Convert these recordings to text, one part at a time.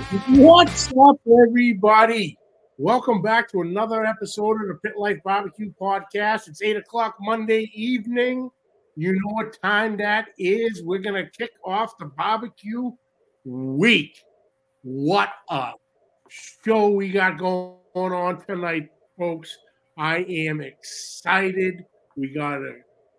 What's up, everybody? Welcome back to another episode of the Pit Life Barbecue Podcast. It's 8 o'clock Monday evening. You know what time that is. We're going to kick off the barbecue week. What a show we got going on tonight, folks. I am excited. We got a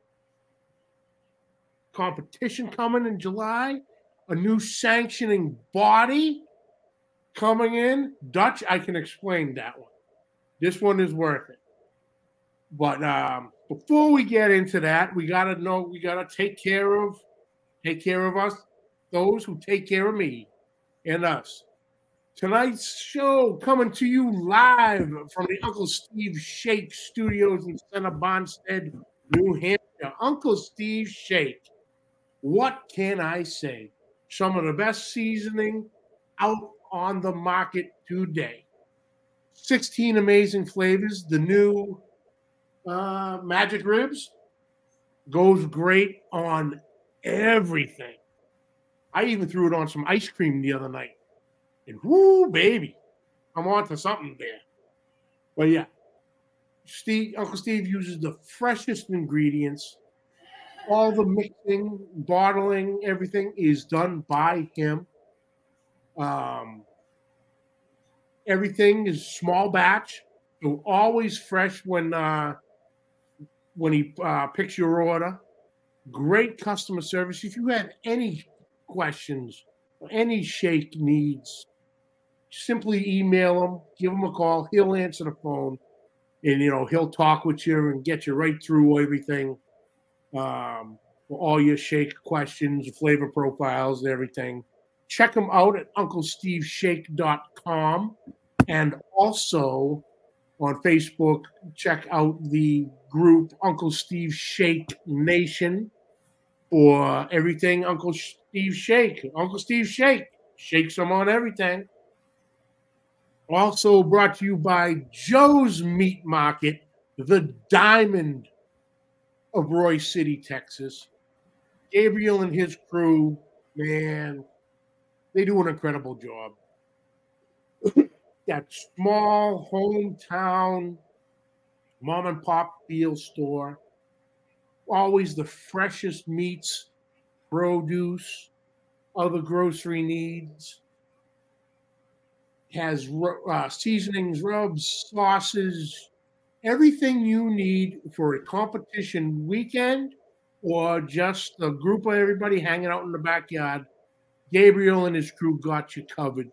competition coming in July, a new sanctioning body coming in. Dutch, I can explain that one. This one is worth it. But before we get into that, we gotta take care of us, those who take care of me and us. Tonight's show coming to you live from the Uncle Steve Shake Studios in Center Bonstead, New Hampshire. Uncle Steve Shake. What can I say? Some of the best seasoning out on the market today. 16 amazing flavors. The new Magic Ribs goes great on everything. I even threw it on some ice cream the other night. And whoo, baby, I'm on to something there. But yeah, Uncle Steve uses the freshest ingredients. All the mixing, bottling, everything is done by him. Everything is small batch, so always fresh when he picks your order. Great customer service. If you have any questions or any shake needs, simply email him, give him a call. He'll answer the phone, and he'll talk with you and get you right through everything. For all your shake questions, flavor profiles, everything. Check him out at UncleSteveShake.com, and also on Facebook, check out the group Uncle Steve Shake Nation for everything Uncle Steve Shake. Uncle Steve Shake shakes them on everything. Also brought to you by Joe's Meat Market, the diamond of Roy City, Texas. Gabriel and his crew, man, they do an incredible job. That small hometown mom and pop feel store, always the freshest meats, produce, other grocery needs. Has seasonings, rubs, sauces, everything you need for a competition weekend or just a group of everybody hanging out in the backyard. Gabriel and his crew got you covered.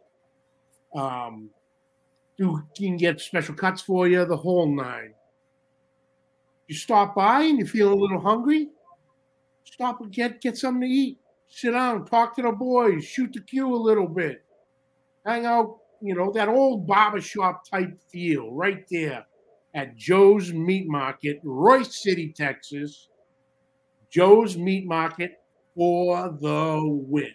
You can get special cuts for you, the whole nine. You stop by and you feel a little hungry, stop and get something to eat. Sit down, talk to the boys, shoot the queue a little bit, hang out, that old barbershop type feel right there at Joe's Meat Market, Royce City, Texas. Joe's Meat Market for the win.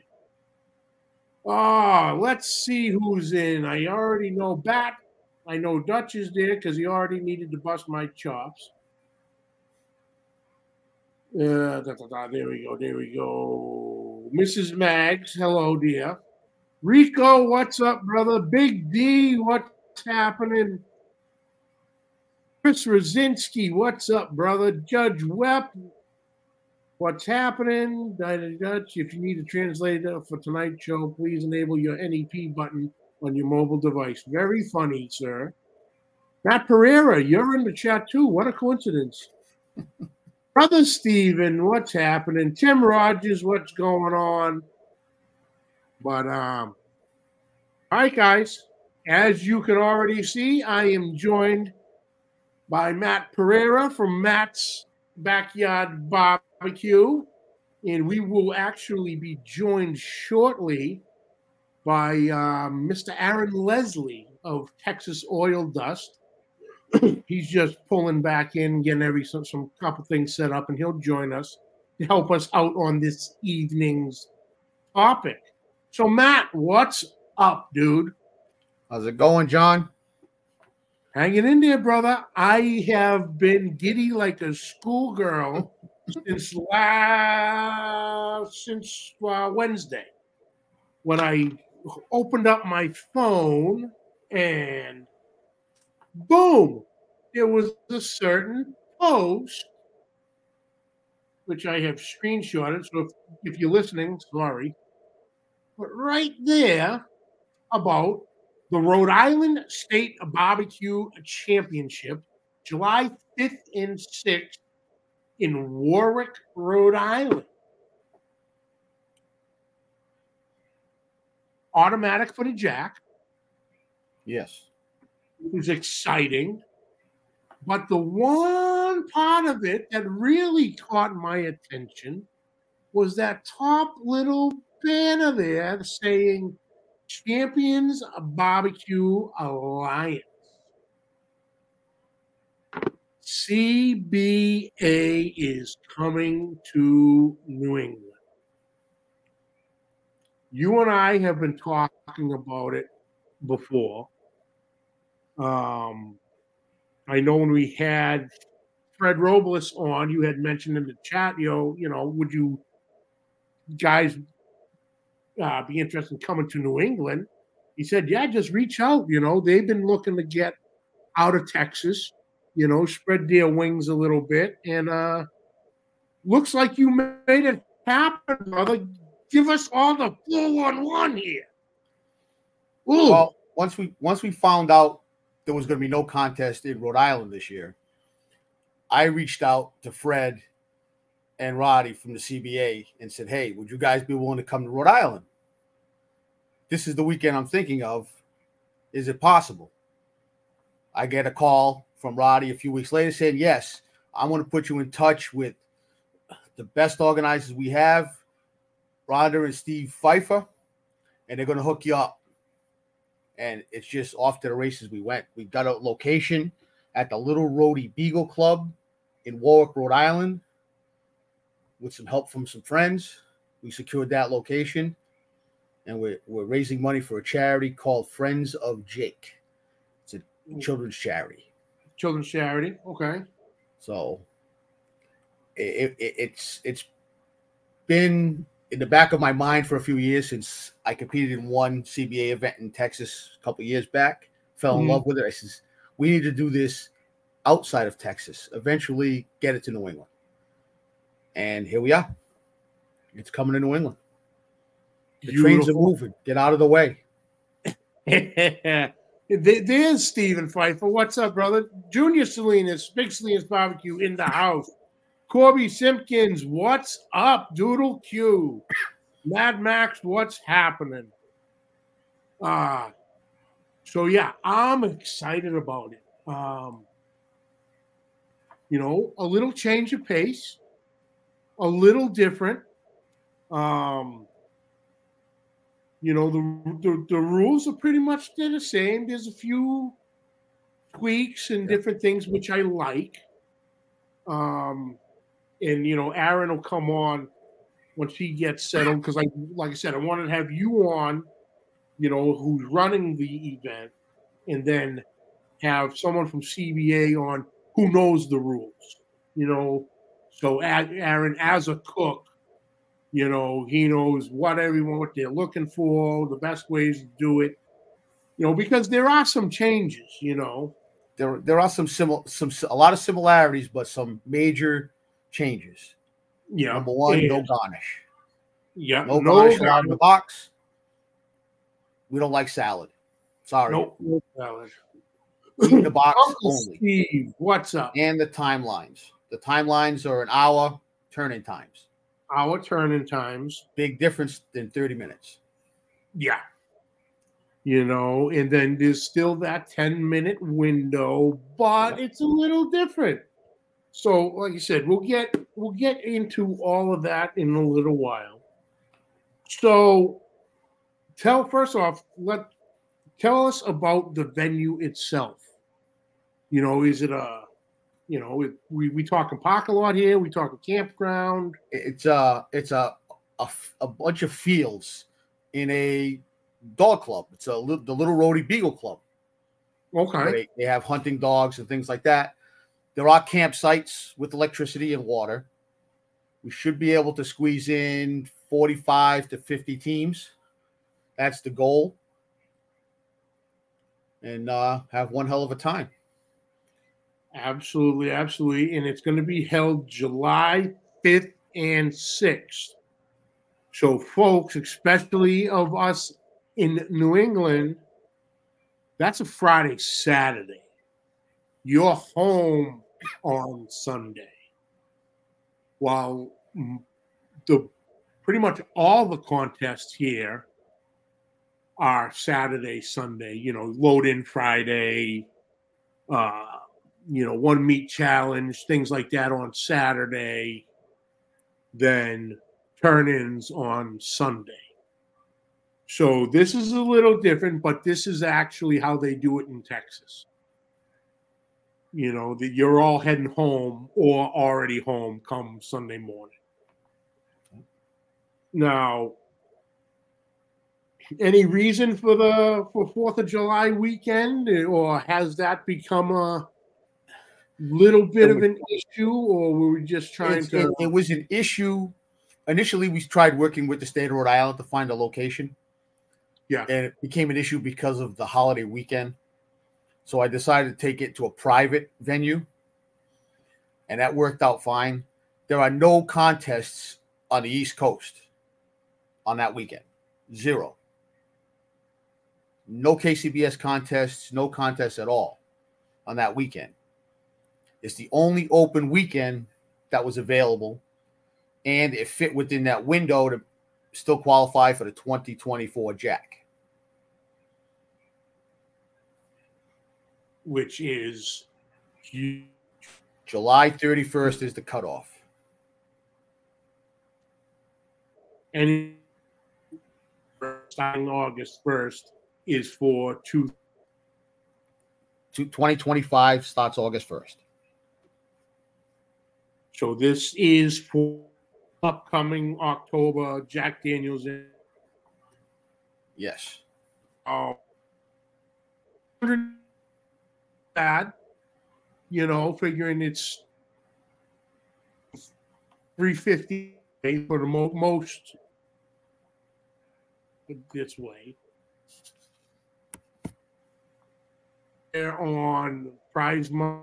Let's see who's in. I already know Bat. I know Dutch is there because he already needed to bust my chops. There we go. Mrs. Maggs, hello, dear. Rico, what's up, brother? Big D, what's happening? Chris Rosinski, what's up, brother? Judge Webb, what's happening? Dutch, if you need a translator for tonight's show, please enable your NEP button on your mobile device. Very funny, sir. Matt Pereira, you're in the chat too. What a coincidence. Brother Steven, what's happening? Tim Rogers, what's going on? But, all right, guys, as you can already see, I am joined by Matt Pereira from Matt's Backyard Barbecue, and we will actually be joined shortly by Mr. Aaron Leslie of Texas Oil Dust. He's just pulling back in, getting some couple things set up, and he'll join us to help us out on this evening's topic. So, Matt, what's up, dude? How's it going, John? Hanging in there, brother. I have been giddy like a schoolgirl since Wednesday, when I opened up my phone and boom, there was a certain post, which I have screenshotted. So if you're listening, sorry. But right there about the Rhode Island State Barbecue Championship, July 5th and 6th in Warwick, Rhode Island. Automatic for the Jack. Yes. It was exciting. But the one part of it that really caught my attention was that top little banner there saying Champions Barbecue Alliance. CBA is coming to New England. You and I have been talking about it before. I know when we had Fred Robles on, you had mentioned in the chat, would you guys be interested in coming to New England? He said, yeah, just reach out. They've been looking to get out of Texas, spread their wings a little bit. And looks like you made it happen, brother. Give us all the 411 here. Ooh. Well, once we found out there was going to be no contest in Rhode Island this year, I reached out to Fred and Roddy from the CBA and said, hey, would you guys be willing to come to Rhode Island? This is the weekend I'm thinking of. Is it possible? I get a call from Roddy a few weeks later saying, yes, I want to put you in touch with the best organizers we have, Rhonda and Steve Pfeiffer, and they're going to hook you up. And it's just off to the races we went. We got a location at the Little Rhodey Beagle Club in Warwick, Rhode Island. With some help from some friends, we secured that location. And we're raising money for a charity called Friends of Jake. It's a children's charity. Children's charity, okay. So it's been in the back of my mind for a few years since I competed in one CBA event in Texas a couple of years back. Fell in love with it. I says, we need to do this outside of Texas. Eventually get it to New England. And here we are. It's coming to New England. The trains are moving. Get out of the way. There's Stephen Pfeiffer. What's up, brother? Junior Salinas, Big Salinas Barbecue in the house. Corby Simpkins, what's up? Doodle Q. Mad Max, what's happening? So yeah, I'm excited about it. A little change of pace, a little different. The rules are pretty much the same. There's a few tweaks and different things which I like. And Aaron will come on once he gets settled because, like I said, I wanted to have you on, who's running the event, and then have someone from CBA on who knows the rules. So Aaron, as a cook, he knows what they're looking for, the best ways to do it. Because there are some changes. There are a lot of similarities, but some major changes. Yeah. Number one, no garnish. Yeah. No garnish allowed in the box. We don't like salad. Sorry. No salad. Eat in the box Uncle only. Steve, what's up? And the timelines. The timelines are an hour turn-in times. Hour turn-in times. Big difference than 30 minutes. Yeah. And then there's still that 10-minute window, but it's a little different. So, like you said, we'll get into all of that in a little while. So, tell us about the venue itself. Is it we talking parking lot here? We talking campground? It's a bunch of fields in a dog club. It's the Little Rhodey Beagle Club. Okay. They have hunting dogs and things like that. There are campsites with electricity and water. We should be able to squeeze in 45 to 50 teams. That's the goal. And have one hell of a time. Absolutely, absolutely. And it's going to be held July 5th and 6th. So, folks, especially of us in New England, that's a Friday, Saturday. You're home on Sunday. While pretty much all the contests here are Saturday, Sunday, load in Friday, one meat challenge, things like that on Saturday, then turn-ins on Sunday. So this is a little different, but this is actually how they do it in Texas. That you're all heading home or already home come Sunday morning. Now, any reason for 4th of July weekend, or has that become a little bit of an issue, or were we just trying to? It was an issue. Initially, we tried working with the state of Rhode Island to find a location. Yeah. And it became an issue because of the holiday weekend. So I decided to take it to a private venue, and that worked out fine. There are no contests on the East Coast on that weekend. 0. No KCBS contests, no contests at all on that weekend. It's the only open weekend that was available, and it fit within that window to still qualify for the 2024 Jack. Which is July 31st is the cutoff. And starting August 1st is for 2025 starts August 1st. So this is for upcoming October Jack Daniels. Yes. Bad, figuring it's $350 for the most this way. They're on prize money.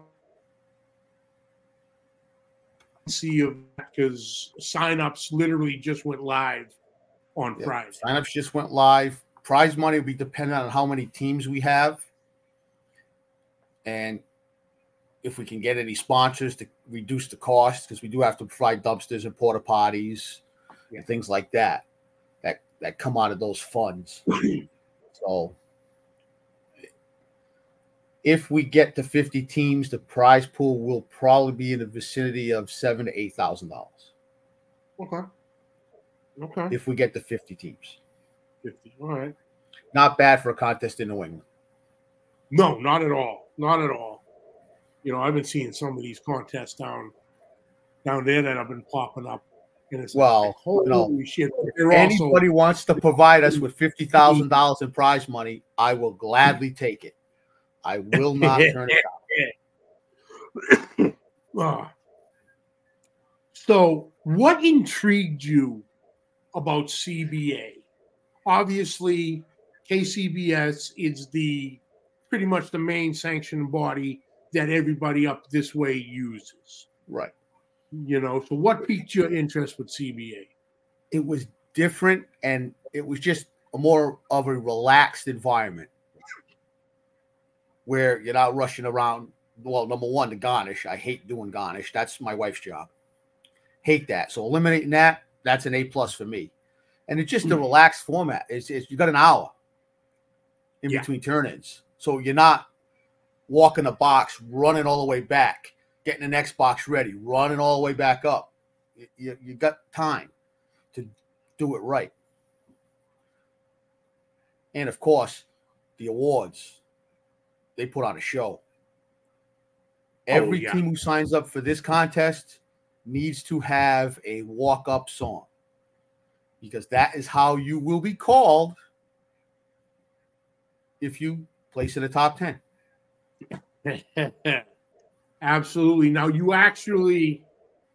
See, because signups literally just went live on Friday. Signups just went live. Prize money will be dependent on how many teams we have, and if we can get any sponsors to reduce the cost, because we do have to provide dumpsters and porta potties and things like that come out of those funds. So if we get to 50 teams, the prize pool will probably be in the vicinity of $7,000 to $8,000. Okay. If we get to 50 teams. 50. All right. Not bad for a contest in New England. No, not at all. Not at all. I've been seeing some of these contests down there that have been popping up. And it's holy shit. If anybody wants to provide us with $50,000 in prize money, I will gladly take it. I will not turn it down. So what intrigued you about CBA? Obviously, KCBS is pretty much the main sanctioning body that everybody up this way uses. Right. So what piqued your interest with CBA? It was different, and it was just more of a relaxed environment where you're not rushing around. Well, number one, the garnish. I hate doing garnish. That's my wife's job. Hate that. So eliminating that's an A+ for me. And it's just a relaxed format. It's you got an hour in between turn-ins. So you're not walking a box, running all the way back, getting the next box ready, running all the way back up. You got time to do it right. And, of course, the awards, they put on a show. Every team who signs up for this contest needs to have a walk-up song, because that is how you will be called if you place in the top 10. Absolutely. Now,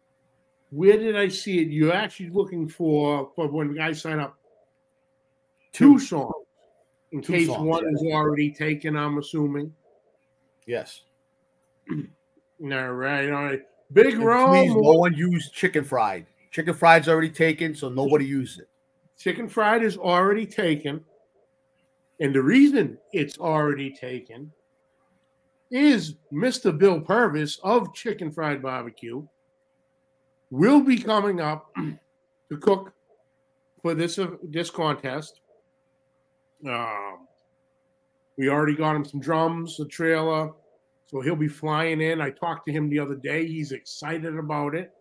where did I see it? You're actually looking for when guys sign up, Two songs. In Two case songs, one yes. is already taken, I'm assuming. Yes. All right. Big And Rome. please, no one use chicken fried. Chicken fried's already taken, so nobody use it. Chicken fried is already taken. And the reason it's already taken is Mr. Bill Purvis of Chicken Fried Barbecue will be coming up to cook for this contest. We already got him some drums, a trailer, so he'll be flying in. I talked to him the other day. He's excited about it.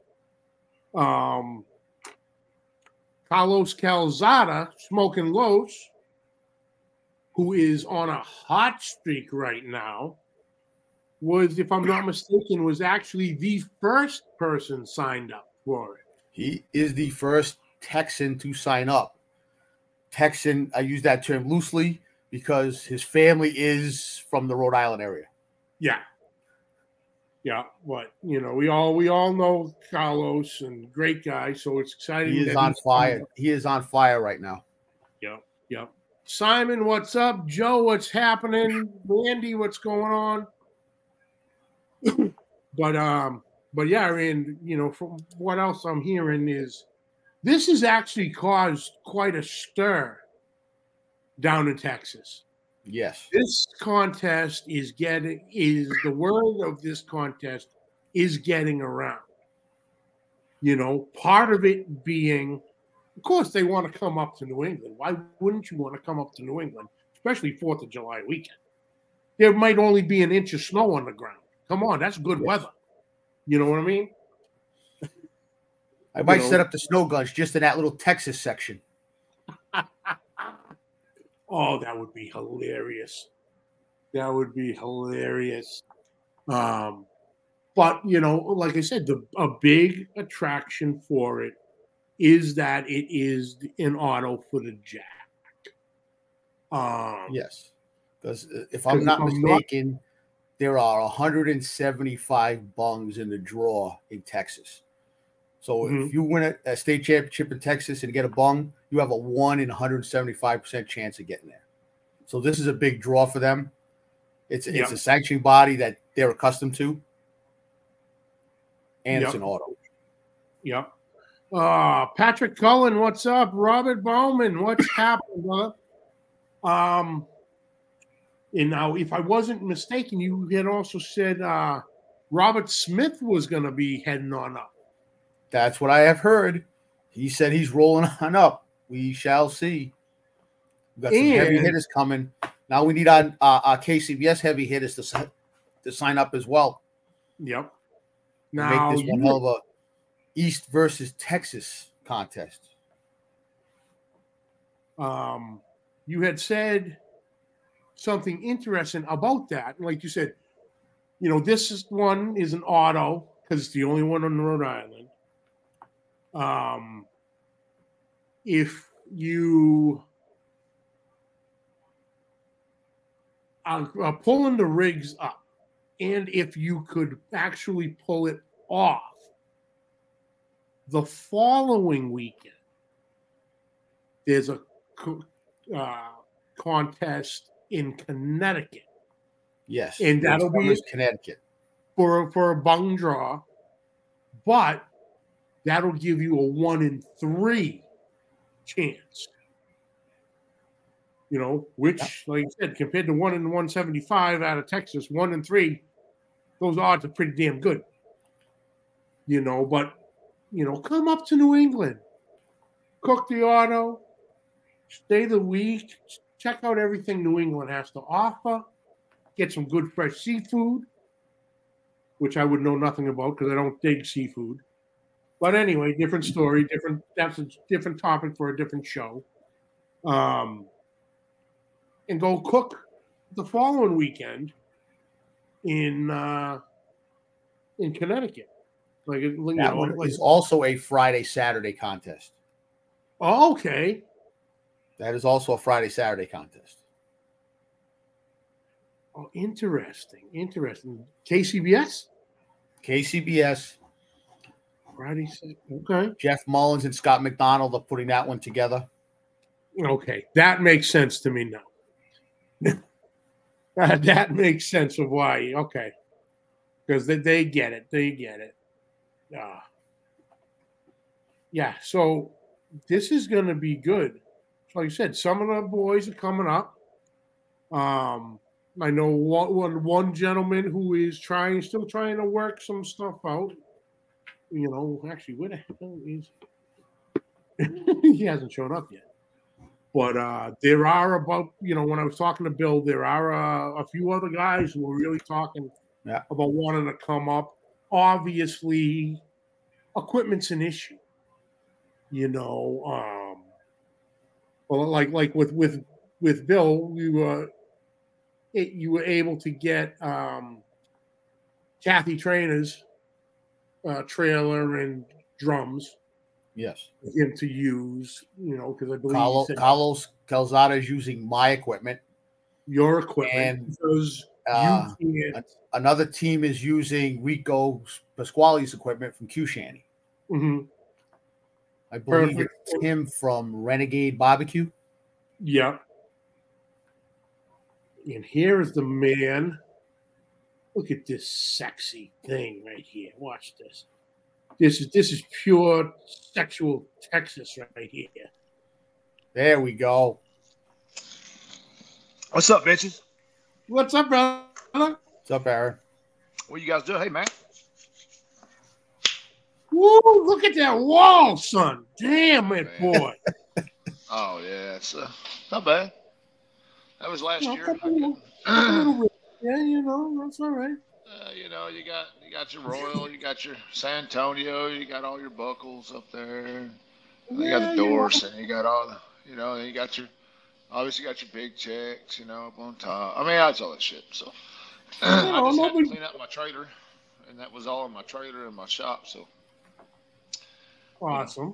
Carlos Calzada, Smoking Los, who is on a hot streak right now, was, if I'm not mistaken, was actually the first person signed up for it. He is the first Texan to sign up. Texan, I use that term loosely because his family is from the Rhode Island area. Yeah, but we all know Carlos, and great guy, so it's exciting. He is on fire. He is on fire right now. Yep. Simon, what's up? Joe, what's happening? Randy, what's going on? But yeah, and from what else I'm hearing is this has actually caused quite a stir down in Texas. Yes. This contest the word of this contest is getting around. Part of it being, of course, they want to come up to New England. Why wouldn't you want to come up to New England, especially 4th of July weekend? There might only be an inch of snow on the ground. Come on, that's good weather. You know what I mean? I might set up the snow guns just in that little Texas section. Oh, that would be hilarious. But, like I said, a big attraction for it is that it is an auto for the Jack. Yes. Because if I'm not mistaken, there are 175 bungs in the draw in Texas. So if you win a state championship in Texas and get a bung, you have a 1 in 175% chance of getting there. So this is a big draw for them. It's a sanctioning body that they're accustomed to. And it's an auto. Yep. Patrick Cullen, what's up? Robert Bowman, what's happening, brother? And now, if I wasn't mistaken, you had also said Robert Smith was going to be heading on up. That's what I have heard. He said he's rolling on up. We shall see. We've got some heavy hitters coming. Now we need our KCBS heavy hitters to sign up as well. Yep. Now, make this one hell of a East versus Texas contest. You had said something interesting about that. Like you said, this one is an auto because it's the only one on Rhode Island. If you are pulling the rigs up, and if you could actually pull it off the following weekend, there's a contest in Connecticut. Yes, and that'll be Connecticut for a bung draw, but that'll give you a 1 in 3 chance. Which, like I said, compared to 1 in 175 out of Texas, 1 in 3, those odds are pretty damn good. But come up to New England, cook the auto, stay the week, check out everything New England has to offer, get some good fresh seafood, which I would know nothing about because I don't dig seafood. But anyway, different story, that's a different topic for a different show. And go cook the following weekend in Connecticut. Is also a Friday-Saturday contest. Oh, okay. That is also a Friday-Saturday contest. Oh, interesting. KCBS? KCBS. Friday, okay. Jeff Mullins and Scott McDonald are putting that one together. Okay, that makes sense to me now. That makes sense of why. Okay, because they get it. They get it. Uh, yeah, so this is going to be good. Like I said, some of the boys are coming up. I know one gentleman who is still trying to work some stuff out. Actually, where the hell is he? He hasn't shown up yet. But there are when I was talking to Bill, there are a few other guys who are really talking about wanting to come up. Obviously, equipment's an issue. Well, like with Bill, you were able to get Kathy Trainer's trailer and drums. Yes. For him to use, because I believe Carlos Calzada is using my equipment. Your equipment. And another team is using Rico Pasquale's equipment from Q Shanty. Mm-hmm. I believe it's him from Renegade Barbecue. Yeah. And here is the man. Look at this sexy thing right here. Watch this. This is pure sexual Texas right here. There we go. What's up, bitches? What's up, brother? What's up, Aaron? What you guys doing? Hey, man. Woo! Look at that wall, son. Damn it, boy. Oh yeah, it's not bad. That was last year. A little bit. Yeah, that's all right. You got your Royal, you got your San Antonio, you got all your buckles up there. You got the doors, and you got all the, you got your, obviously got your big checks, up on top. I mean, that's all that shit. So I just had to clean out my trailer, and that was all in my trailer and my shop. So awesome.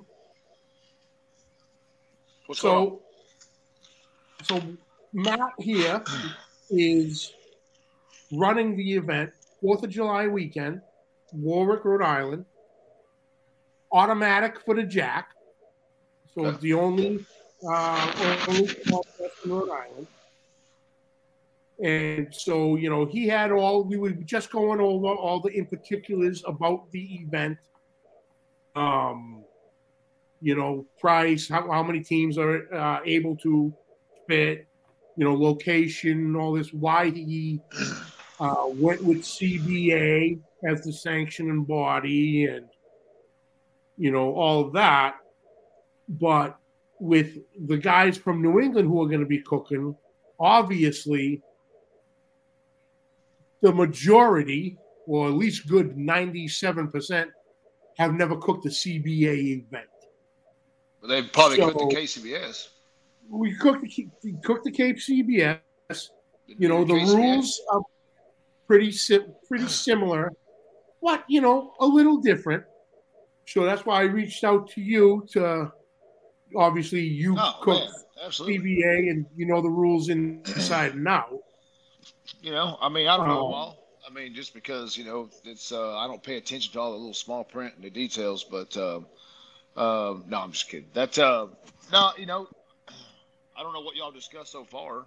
What's going on? So Matt here is running the event 4th of July weekend, Warwick, Rhode Island. Automatic for the Jack. So it's the only contest in Rhode Island. And so, he had we were just going over all the in particulars about the event. Price, how many teams are able to fit, location, all this, why he went with CBA as the sanctioning body and, all of that. But with the guys from New England who are going to be cooking, obviously the majority, or at least good 97%, have never cooked a CBA event. But they've probably cooked the KCBS. We cooked the KCBS. The rules are pretty similar, but a little different. So that's why I reached out to you to. Obviously, you cook CBA and the rules inside and out. I mean, I don't know them all. I mean, just because it's I don't pay attention to all the little small print and the details. But no, I'm just kidding. That no, I don't know what y'all discussed so far.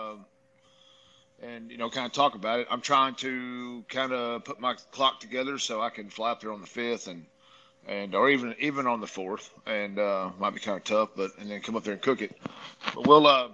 And kind of talk about it. I'm trying to kind of put my clock together so I can fly up there on the 5th and or even on the 4th, and might be kind of tough, and then come up there and cook it. But we'll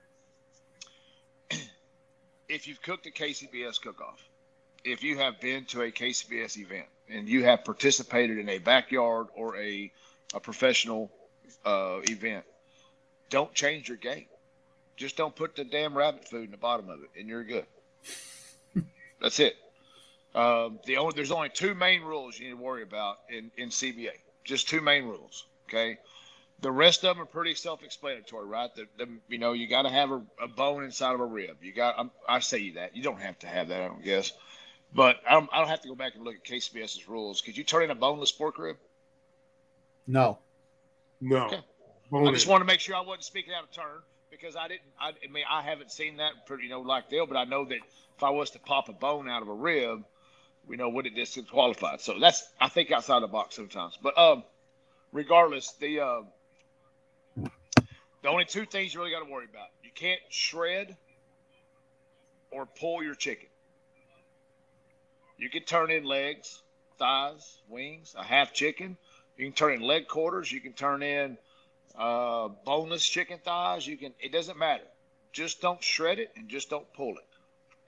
if you've cooked a KCBS cook-off, if you have been to a KCBS event and you have participated in a backyard or a professional event, don't change your game. Just don't put the damn rabbit food in the bottom of it, and you're good. That's it. There's only two main rules you need to worry about in CBA. Just two main rules, okay? The rest of them are pretty self-explanatory, right? You got to have a bone inside of a rib. I say you that. You don't have to have that, I don't guess. But I don't have to go back and look at KCBS's rules. Could you turn in a boneless pork rib? No. Okay. I just wanted to make sure I wasn't speaking out of turn. Because I haven't seen that pretty, like Dale, but I know that if I was to pop a bone out of a rib, would it disqualify? So that's, I think, outside the box sometimes. But regardless, the The only two things you really got to worry about: you can't shred or pull your chicken. You can turn in legs, thighs, wings, a half chicken. You can turn in leg quarters. You can turn in boneless chicken thighs. It doesn't matter. Just don't shred it and just don't pull it.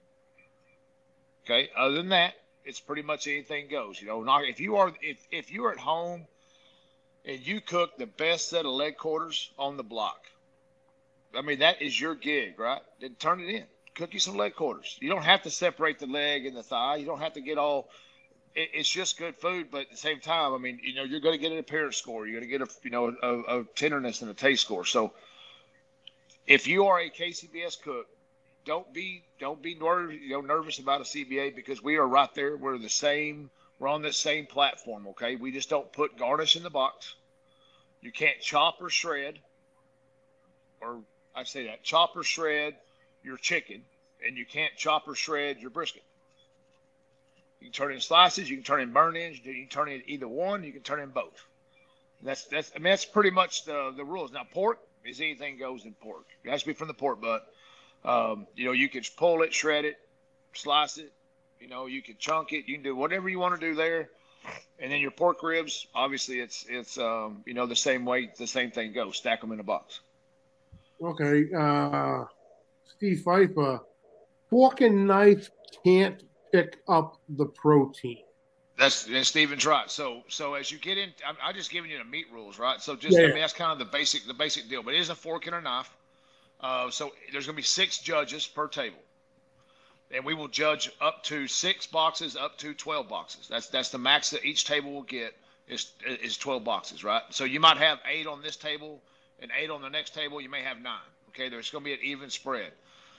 Okay. Other than that, it's pretty much anything goes. If you are at home and you cook the best set of leg quarters on the block, I mean, that is your gig, right? Then turn it in. Cook you some leg quarters. You don't have to separate the leg and the thigh. You don't have to get all. It's just good food, but at the same time, I mean, you're going to get an appearance score. You're going to get a tenderness and a taste score. So, if you are a KCBS cook, don't be nervous about a CBA, because we are right there. We're the same. We're on the same platform. Okay, we just don't put garnish in the box. You can't chop or shred, or I say that chop or shred your chicken, and you can't chop or shred your brisket. You can turn in slices, you can turn in burn-ins, you can turn in either one, you can turn in both. That's pretty much the rules. Now, pork is anything goes in pork. It has to be from the pork butt. You can pull it, shred it, slice it. You can chunk it. You can do whatever you want to do there. And then your pork ribs, obviously, it's the same way. The same thing goes. Stack them in a box. Okay. Steve Pfeiffer, fork and knife can't pick up the protein. That's Steven's right. So as you get in, I'm just giving you the meat rules, right? So I mean, that's kind of the basic deal. But it is a fork and a knife. So there's going to be 6 judges per table, and we will judge up to 6 boxes, up to 12 boxes. That's the max that each table will get is 12 boxes, right? So you might have 8 on this table and 8 on the next table. You may have 9. Okay, there's going to be an even spread.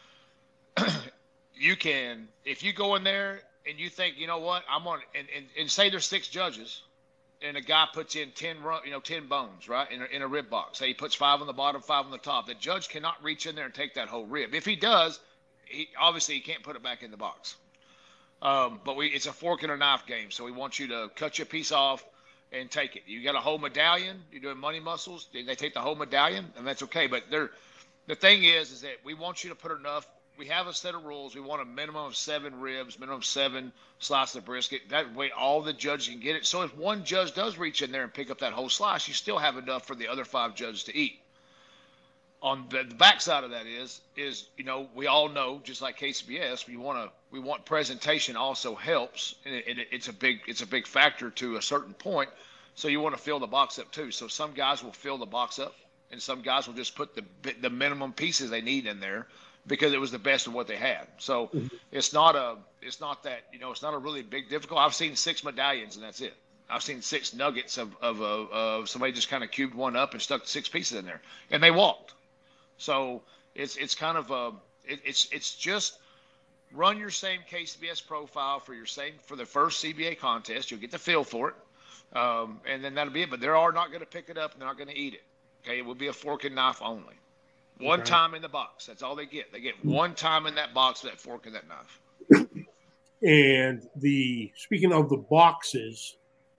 You can, if you go in there and you think, you know what, I'm on, and say there's 6 judges, and a guy puts in 10 bones, right, in a rib box. Say he puts 5 on the bottom, 5 on the top. The judge cannot reach in there and take that whole rib. If he does, he can't put it back in the box. But it's a fork and a knife game, so we want you to cut your piece off and take it. You got a whole medallion. You're doing money muscles. They take the whole medallion, and that's okay. But the thing is that we want you to put enough. We have a set of rules. We want a minimum of 7 ribs, minimum of 7 slices of brisket. That way all the judges can get it. So if one judge does reach in there and pick up that whole slice, you still have enough for the other 5 judges to eat. On the backside of that is we all know, just like KCBS, we want presentation also helps, and it's a big factor to a certain point. So you want to fill the box up too. So some guys will fill the box up, and some guys will just put the minimum pieces they need in there, because it was the best of what they had. So it's not a really big difficult. I've seen 6 medallions and that's it. I've seen 6 nuggets of somebody just kind of cubed one up and stuck 6 pieces in there, and they walked. So it's kind of it's just run your same KCBS profile for the first CBA contest. You'll get the feel for it, and then that'll be it. But they are not going to pick it up, and they're not going to eat it. Okay, it will be a fork and knife only. One time in the box. That's all they get. They get one time in that box with that fork and that knife. And speaking of the boxes,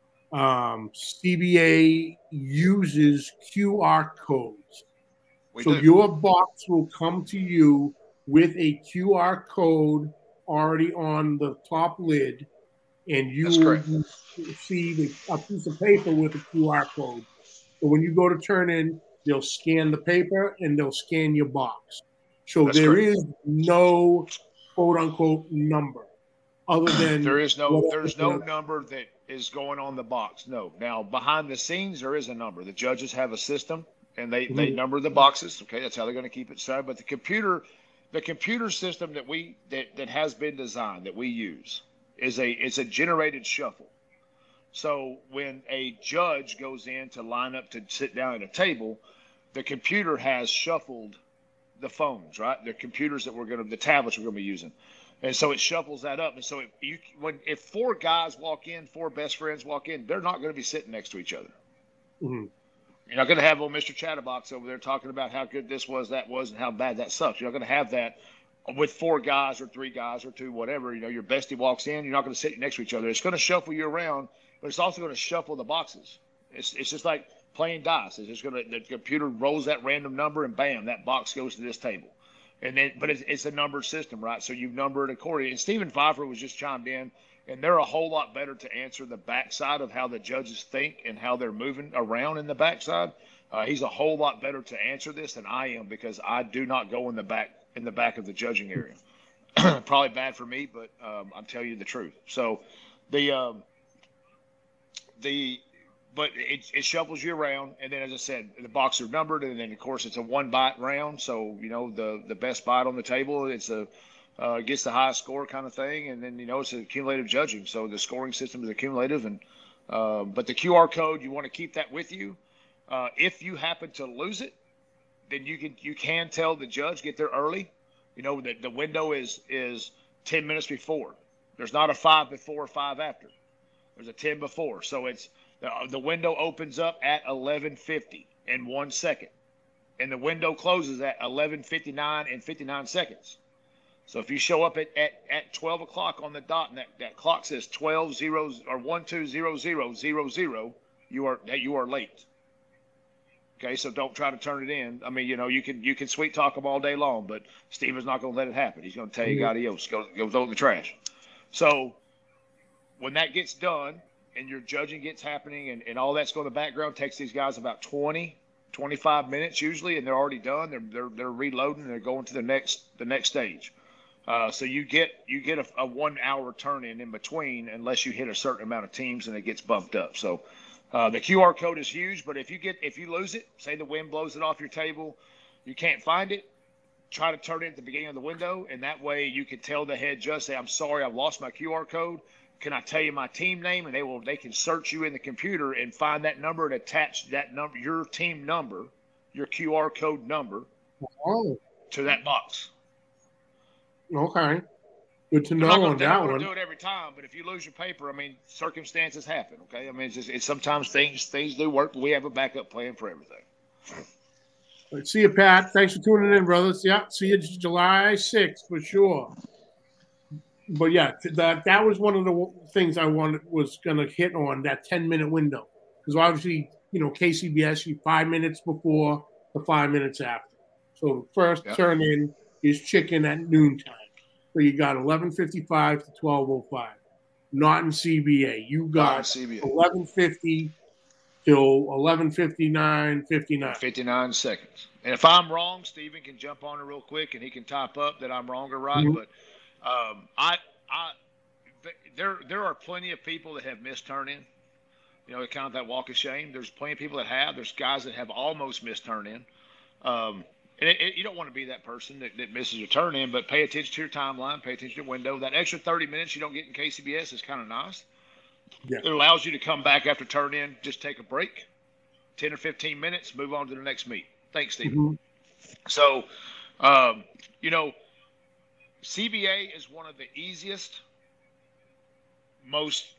CBA uses QR codes. Your box will come to you with a QR code already on the top lid, and you will see a piece of paper with a QR code. So when you go to turn in, they'll scan the paper and they'll scan your box. So there is no quote unquote number other than there's no number that is going on the box. No. Now behind the scenes there is a number. The judges have a system and they number the boxes. Okay, that's how they're going to keep it set. But the computer system that has been designed that we use is a generated shuffle. So when a judge goes in to line up to sit down at a table, the computer has shuffled the phones, right? The computers the tablets we're going to be using. And so it shuffles that up. And so if 4 guys walk in, 4 best friends walk in, they're not going to be sitting next to each other. Mm-hmm. You're not going to have old Mr. Chatterbox over there talking about how good this was, that was, and how bad that sucks. You're not going to have that with 4 guys or 3 guys or 2, whatever. Your bestie walks in, you're not going to sit next to each other. It's going to shuffle you around, but it's also going to shuffle the boxes. It's just like playing dice. It's just the computer rolls that random number, and bam, that box goes to this table. And then, but it's a numbered system, right? So you number it accordingly. And Stephen Pfeiffer was just chimed in, and they're a whole lot better to answer the backside of how the judges think and how they're moving around in the backside. He's a whole lot better to answer this than I am, because I do not go in the back of the judging area. Probably bad for me, but I'm telling you the truth. So but it shuffles you around, and then, as I said, the boxes are numbered, and then of course it's a one bite round. So the best bite on the table, it's gets the highest score kind of thing, and then it's a cumulative judging. So the scoring system is accumulative, and but the QR code, you want to keep that with you. If you happen to lose it, then you can tell the judge, get there early. The window is 10 minutes before. There's not a 5 before or 5 after. There's a 10 before. So it's the window opens up at 11:50 and 1 second, and the window closes at 11:59 and 59 seconds. So if you show up at 12 o'clock on the dot, and that clock says 12:00 or 12:00:00, you are late. Okay, so don't try to turn it in. I mean, you can sweet talk them all day long, but Steven's not going to let it happen. He's going to tell you, adios, go throw it in the trash. So when that gets done and your judging gets happening and all that's going in the background, takes these guys about 20, 25 minutes usually, and they're already done. They're reloading and they're going to the next stage. So you get a 1 hour turn in between, unless you hit a certain amount of teams and it gets bumped up. So the QR code is huge, but if you lose it, say the wind blows it off your table, you can't find it, try to turn it at the beginning of the window, and that way you can tell the head judge, say, I'm sorry, I've lost my QR code. Can I tell you my team name? And they can search you in the computer and find that number and attach that number, your team number, your QR code number, to that box. Okay. Good to know on that one. I'm not going to do it every time, but if you lose your paper, I mean, circumstances happen, okay? I mean, it's sometimes things do work, but we have a backup plan for everything. See you, Pat. Thanks for tuning in, brothers. Yeah, see you July 6th for sure. But yeah, that was one of the things I was going to hit on, that 10-minute window. Because obviously, KCBS, you 5 minutes before, the 5 minutes after. So the first turn in is chicken at noontime. So you got 11:55 to 12:05. Not in CBA. You got 11:50 till 11:59, 59. 59 seconds. And if I'm wrong, Steven can jump on it real quick and he can type up that I'm wrong or right. Mm-hmm. But there are plenty of people that have missed turn in. Kind of that walk of shame. There's plenty of people that have. There's guys that have almost missed turn in. And you don't want to be that person that misses your turn in, but pay attention to your timeline, pay attention to your window. That extra 30 minutes you don't get in KCBS is kind of nice. Yeah. It allows you to come back after turn in, just take a break, 10 or 15 minutes, move on to the next meet. Thanks, Stephen. Mm-hmm. So, CBA is one of the easiest, most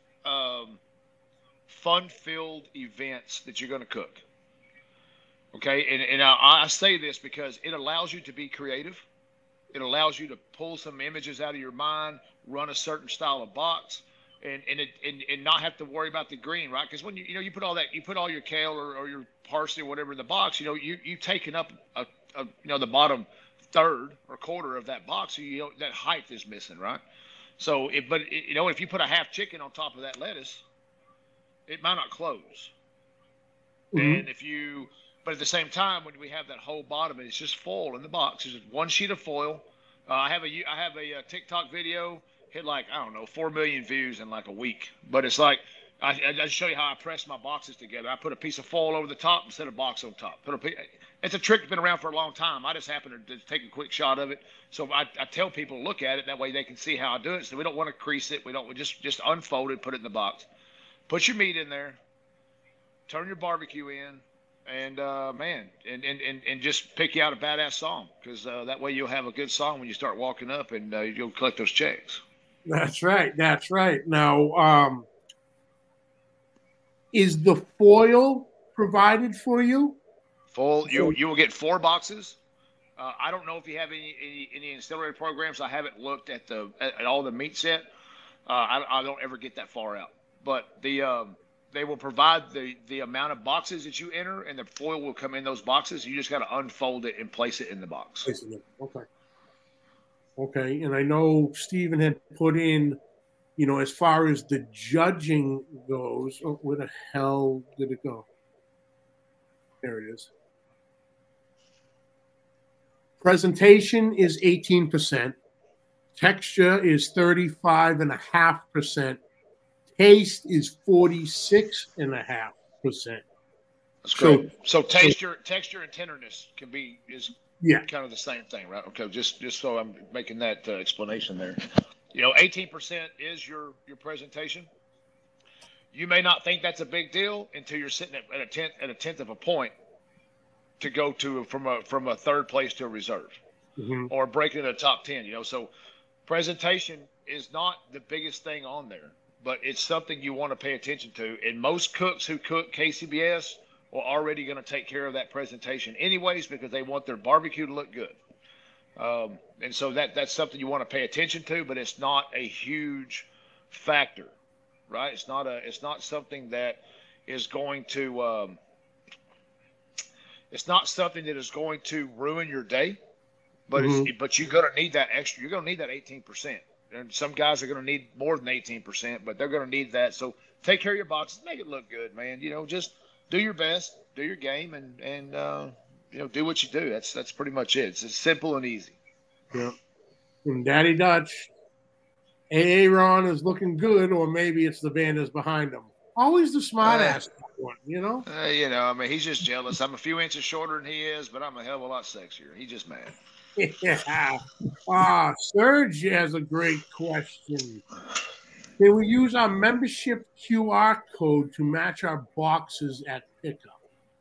fun-filled events that you're going to cook. Okay, and I say this because it allows you to be creative. It allows you to pull some images out of your mind, run a certain style of box, and not have to worry about the green, right? Because when you put all your kale or your parsley or whatever in the box, you've taken up the bottom third or quarter of that box, so that height is missing, right? So if you put a half chicken on top of that lettuce, it might not close. Mm-hmm. And but at the same time, when we have that whole bottom, it's just foil in the box. It's just one sheet of foil. I have a TikTok video, hit 4 million views in a week. But it's I just show you how I press my boxes together. I put a piece of foil over the top instead of box on top. It's a trick that's been around for a long time. I just happened to take a quick shot of it. So I tell people to look at it. That way they can see how I do it. So we don't want to crease it. We just unfold it, put it in the box. Put your meat in there. Turn your barbecue in. And and just pick you out a badass song, because that way you'll have a good song when you start walking up, and you'll collect those checks. That's right. Now, is the foil provided for you? Foil. You will get 4 boxes. I don't know if you have any ancillary programs. I haven't looked at all the meat set. I don't ever get that far out. But the They will provide the amount of boxes that you enter, and the foil will come in those boxes. You just got to unfold it and place it in the box. Okay. And I know Steven had put in, as far as the judging goes, where the hell did it go? There it is. Presentation is 18%. Texture is 35.5%. Taste is 46.5%. That's great. So texture and tenderness is kind of the same thing, right? Okay, just so I'm making that explanation there. 18% is your presentation. You may not think that's a big deal until you're sitting at a tenth of a point to go to from a third place to a reserve, or breaking the top 10. So presentation is not the biggest thing on there, but it's something you want to pay attention to. And most cooks who cook KCBS are already going to take care of that presentation anyways, because they want their barbecue to look good. And so that's something you want to pay attention to, but it's not a huge factor, right? It's not something that is going to it's not something that is going to ruin your day, but but you're going to need that extra. You're going to need that 18%. And some guys are going to need more than 18%, but they're going to need that. So take care of your boxes, make it look good, man. Just do your best, do your game, and do what you do. That's pretty much it. It's simple and easy. Yeah. And Daddy Dutch, Aaron is looking good, or maybe it's the band that's behind him. Always the smart ass one, I mean, he's just jealous. I'm a few inches shorter than he is, but I'm a hell of a lot sexier. He's just mad. Yeah. Serge has a great question. Can we use our membership QR code to match our boxes at pickup?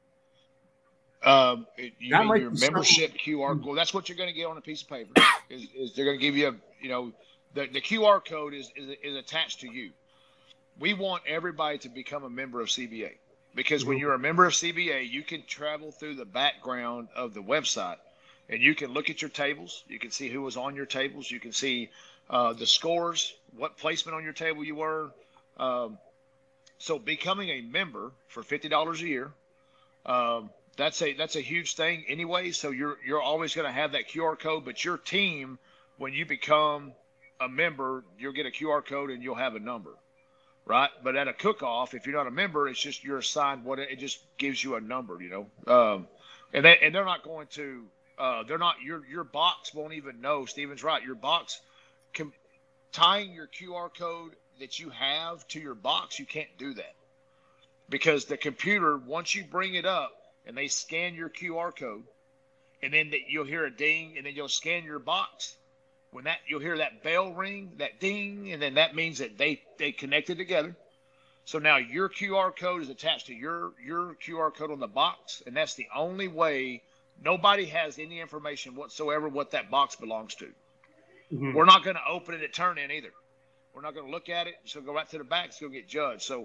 You mean your membership QR code? That's what you're going to get on a piece of paper. Is they're going to give you the QR code is attached to you. We want everybody to become a member of CBA, because when you're a member of CBA, you can travel through the background of the website. And you can look at your tables. You can see who was on your tables. You can see the scores, what placement on your table you were. So becoming a member for $50 a year, that's a huge thing anyway. So you're always going to have that QR code. But your team, when you become a member, you'll get a QR code and you'll have a number, right? But at a cook-off, if you're not a member, it's just you're assigned it just gives you a number, and they're not going to. They're not your box won't even know. Steven's right. Your box, tying your QR code that you have to your box, you can't do that, because the computer, once you bring it up and they scan your QR code, and then you'll hear a ding, and then you'll scan your box. When you'll hear that bell ring, that ding, and then that means that they connected together. So now your QR code is attached to your QR code on the box, and that's the only way. Nobody has any information whatsoever what that box belongs to. We're not going to open it at turn in either. We're not going to look at it. So go right to the back. It's going to get judged. So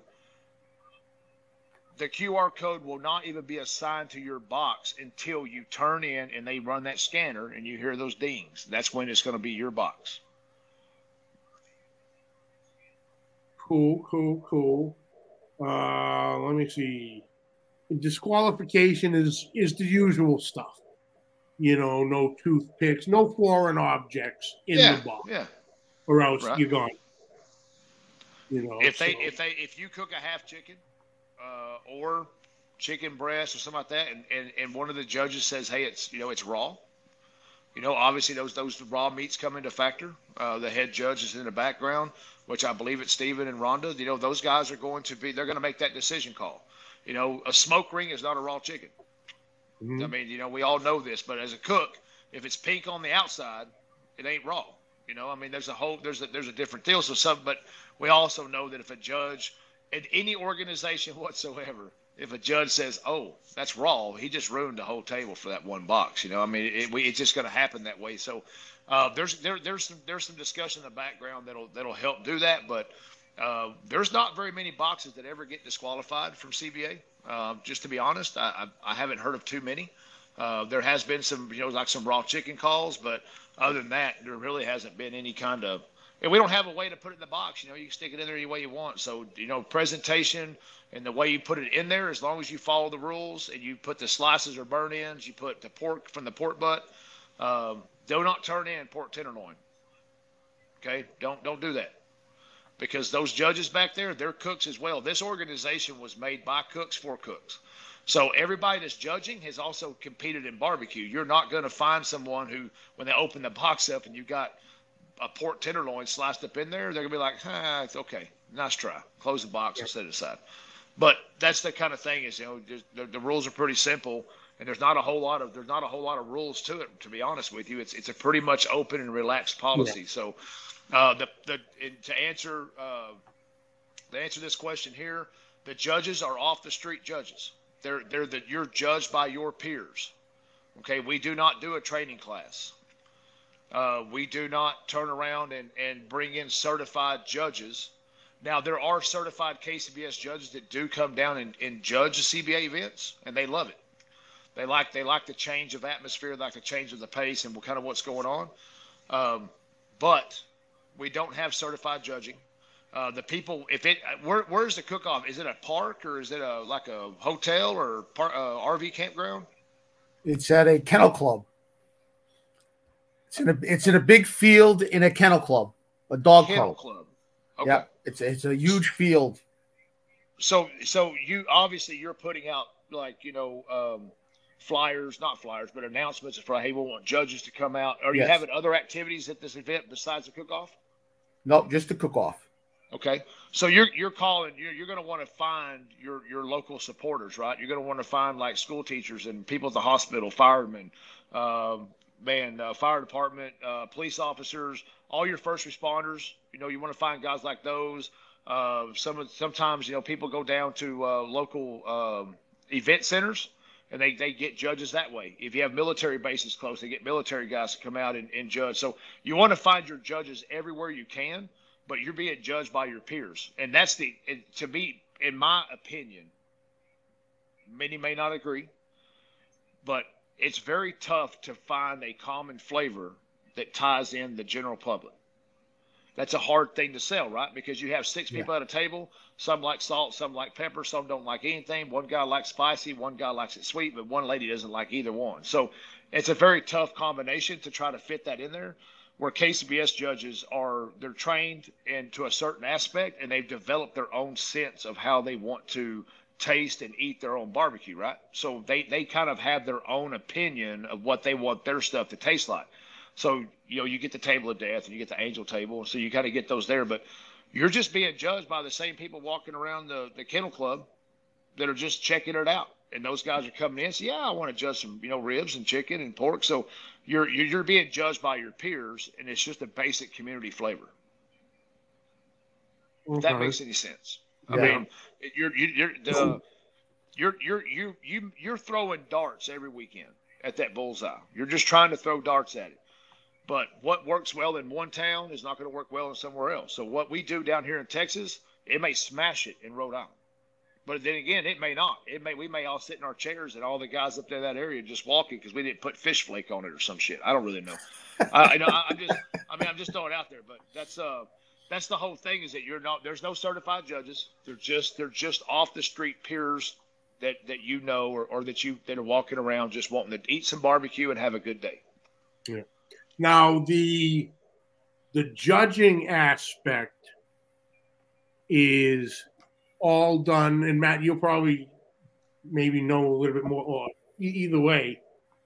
the QR code will not even be assigned to your box until you turn in and they run that scanner and you hear those dings. That's when it's going to be your box. Cool. Let me see. Disqualification is the usual stuff. No toothpicks, no foreign objects in the box, or else you're gone. If you cook a half chicken, or chicken breast or something like that, and one of the judges says, hey, it's raw. Obviously those raw meats come into factor. The head judge is in the background, which I believe it's Steven and Rhonda. Those guys are they're going to make that decision call. A smoke ring is not a raw chicken. I mean, we all know this, but as a cook, if it's pink on the outside, it ain't raw. I mean, there's a different deal. But we also know that if a judge in any organization whatsoever, if a judge says, "Oh, that's raw," he just ruined the whole table for that one box. I mean, it's just going to happen that way. So there's some discussion in the background that'll help do that, but. There's not very many boxes that ever get disqualified from CBA. Just to be honest, I haven't heard of too many. There has been some, like some raw chicken calls, but other than that, there really hasn't been any kind of And we don't have a way to put it in the box. You can stick it in there any way you want. So, presentation and the way you put it in there, as long as you follow the rules and you put the slices or burn-ins, you put the pork from the pork butt, do not turn in pork tenderloin. Okay? Don't do that. Because those judges back there, they're cooks as well. This organization was made by cooks for cooks. So everybody that's judging has also competed in barbecue. You're not going to find someone who, when they open the box up and you've got a pork tenderloin sliced up in there, they're gonna be like, it's okay, nice try. Close the box and set it aside. But that's the kind of thing is, the rules are pretty simple, and there's not a whole lot of rules to it. To be honest with you, it's a pretty much open and relaxed policy. Yeah. So, to answer this question here, the judges are off the street judges. You're judged by your peers. Okay, we do not do a training class. We do not turn around and bring in certified judges. Now, there are certified KCBS judges that do come down and judge the CBA events, and they love it. They like the change of atmosphere, like the change of the pace and kind of what's going on. But we don't have certified judging. The people, where's the cook-off? Is it a park or is it like a hotel or RV campground? It's at a kennel club. It's in a big field in a kennel club, a dog club. Okay. Yeah, it's a huge field. So you're putting out flyers, not flyers, but announcements for, hey, we want judges to come out. Are you having other activities at this event besides the cook-off? No, just the cook-off. Okay, so you're calling. You're going to want to find your local supporters, right? You're going to want to find like school teachers and people at the hospital, firemen, fire department, police officers, all your first responders. You want to find guys like those. Sometimes people go down to local event centers and they get judges that way. If you have military bases close, they get military guys to come out and judge. So you want to find your judges everywhere you can, but you're being judged by your peers. And that's to me, in my opinion, many may not agree, but it's very tough to find a common flavor that ties in the general public. That's a hard thing to sell, right? Because you have six people at a table. Some like salt, some like pepper, some don't like anything. One guy likes spicy, one guy likes it sweet, but one lady doesn't like either one. So it's a very tough combination to try to fit that in there, where KCBS judges they're trained into a certain aspect, and they've developed their own sense of how they want to taste and eat their own barbecue, right? So they kind of have their own opinion of what they want their stuff to taste like. So, you get the table of death and you get the angel table. So you kind of get those there, but you're just being judged by the same people walking around the kennel club that are just checking it out. And those guys are coming in and say, I want to judge some, ribs and chicken and pork. So you're being judged by your peers, and it's just a basic community flavor. If that makes any sense. Yeah. I mean, you're throwing darts every weekend at that bullseye. You're just trying to throw darts at it. But what works well in one town is not going to work well in somewhere else. So what we do down here in Texas, it may smash it in Rhode Island. But then again, it may not. We may all sit in our chairs and all the guys up there in that area just walking because we didn't put fish flake on it or some shit. I don't really know. I'm just throwing it out there. But that's the whole thing, is that there's no certified judges. They're just off the street peers that or that are walking around just wanting to eat some barbecue and have a good day. Yeah. Now the judging aspect is all done, and Matt, you'll probably maybe know a little bit more, or either way,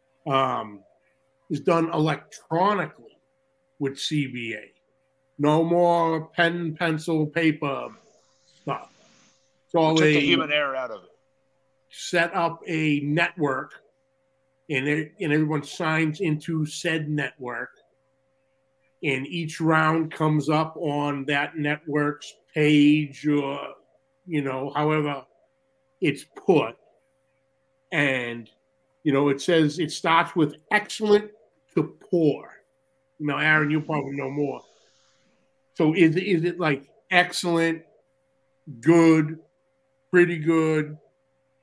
is done electronically with CBA. No more pen, pencil, paper stuff. It's all took the human error out of it. Set up a network, and everyone signs into said network, and each round comes up on that network's page, or however it's put, and it says it starts with excellent to poor. Aaron, you probably know more. So is it like excellent, good, pretty good,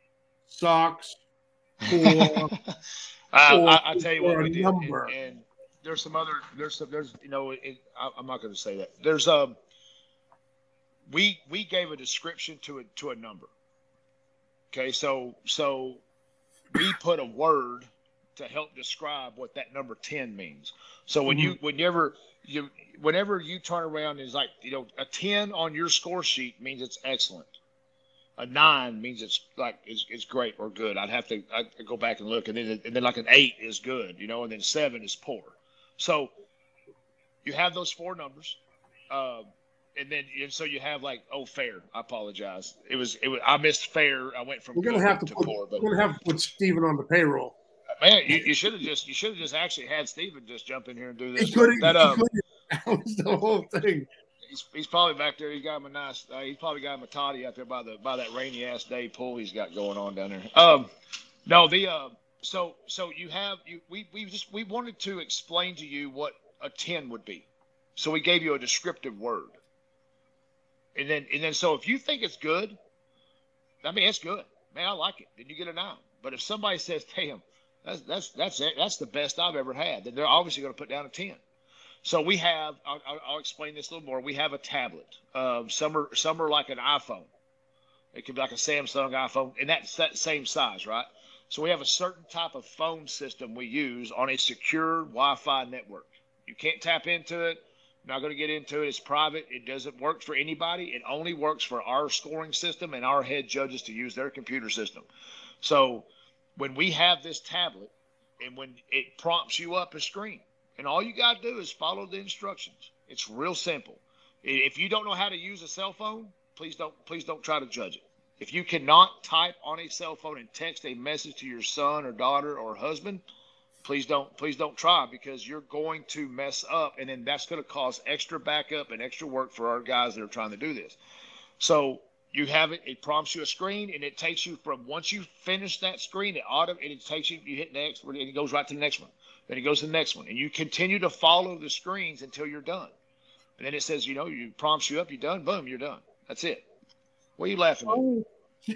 sucks, poor? I'll tell you what we do. there's some other there's I'm not going to say that. There's we gave a description to a number. Okay, so we put a word to help describe what that number 10 means. So whenever you turn around, it's like, a 10 on your score sheet means it's excellent. A 9 means it's great or good. I'd go back and look, and then like an 8 is good, and then 7 is poor. So you have those 4 numbers, and so you have fair. I apologize. It was I missed fair. I went from we're gonna gonna have to poor. But we're gonna have to put Steven on the payroll. Man, you should have just actually had Steven just jump in here and do this. He couldn't. That was the whole thing. He's probably back there. He's got him a nice. He's probably got him a toddy out there by that rainy ass day pool he's got going on down there. So we wanted to explain to you what a 10 would be. So we gave you a descriptive word. And then so if you think it's good, I mean it's good. Man, I like it. Then you get a 9. But if somebody says, "Damn, that's it. That's the best I've ever had," then they're obviously going to put down a 10. So we have. I'll explain this a little more. We have a tablet. Some are like an iPhone. It could be like a Samsung iPhone, and that's that same size, right? So we have a certain type of phone system we use on a secure Wi-Fi network. You can't tap into it. I'm not going to get into it. It's private. It doesn't work for anybody. It only works for our scoring system and our head judges to use their computer system. So when we have this tablet and when it prompts you up a screen, and all you got to do is follow the instructions. It's real simple. If you don't know how to use a cell phone, please don't try to judge it. If you cannot type on a cell phone and text a message to your son or daughter or husband, please don't try, because you're going to mess up, and then that's going to cause extra backup and extra work for our guys that are trying to do this. So you have it. It prompts you a screen, and it takes you from once you finish that screen, it takes you. You hit next, and it goes right to the next one. Then it goes to the next one, and you continue to follow the screens until you're done. And then it says, you prompts you up, you're done. Boom, you're done. That's it. What are you laughing at?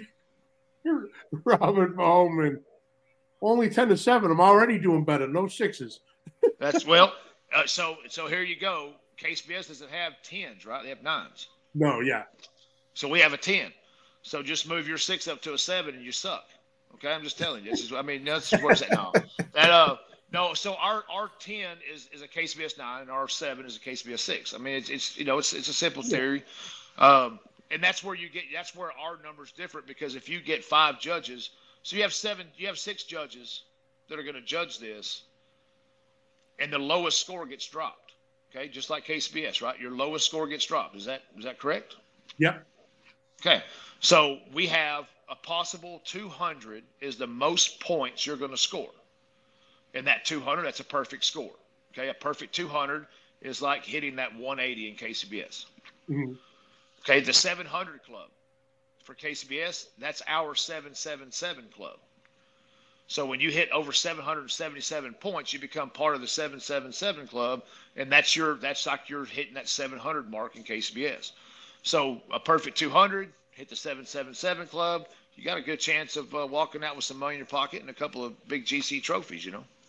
Robert Bowman. Only 10-7. I'm already doing better. No 6s. That's so here you go. KCBS doesn't have 10s, right? They have 9s. No, yeah. So we have a 10. So just move your 6 up to a 7 and you suck. Okay, I'm just telling you. That's where it's at now. No, so our 10 is a KCBS 9 and our 7 is a KCBS 6. I mean, it's a simple theory. And that's where our numbers different, because if you get 5 judges, so you have 6 judges that are going to judge this, and the lowest score gets dropped. Okay, just like KCBS, right? Your lowest score gets dropped. Is that correct? Yep. Okay, so we have a possible 200 is the most points you're going to score. And that 200, that's a perfect score. Okay, a perfect 200 is like hitting that 180 in KCBS. Mm-hmm. Okay, the 700 club for KCBS, that's our 777 club. So when you hit over 777 points, you become part of the 777 club, and that's like you're hitting that 700 mark in KCBS. So a perfect 200, hit the 777 club, you got a good chance of walking out with some money in your pocket and a couple of big GC trophies,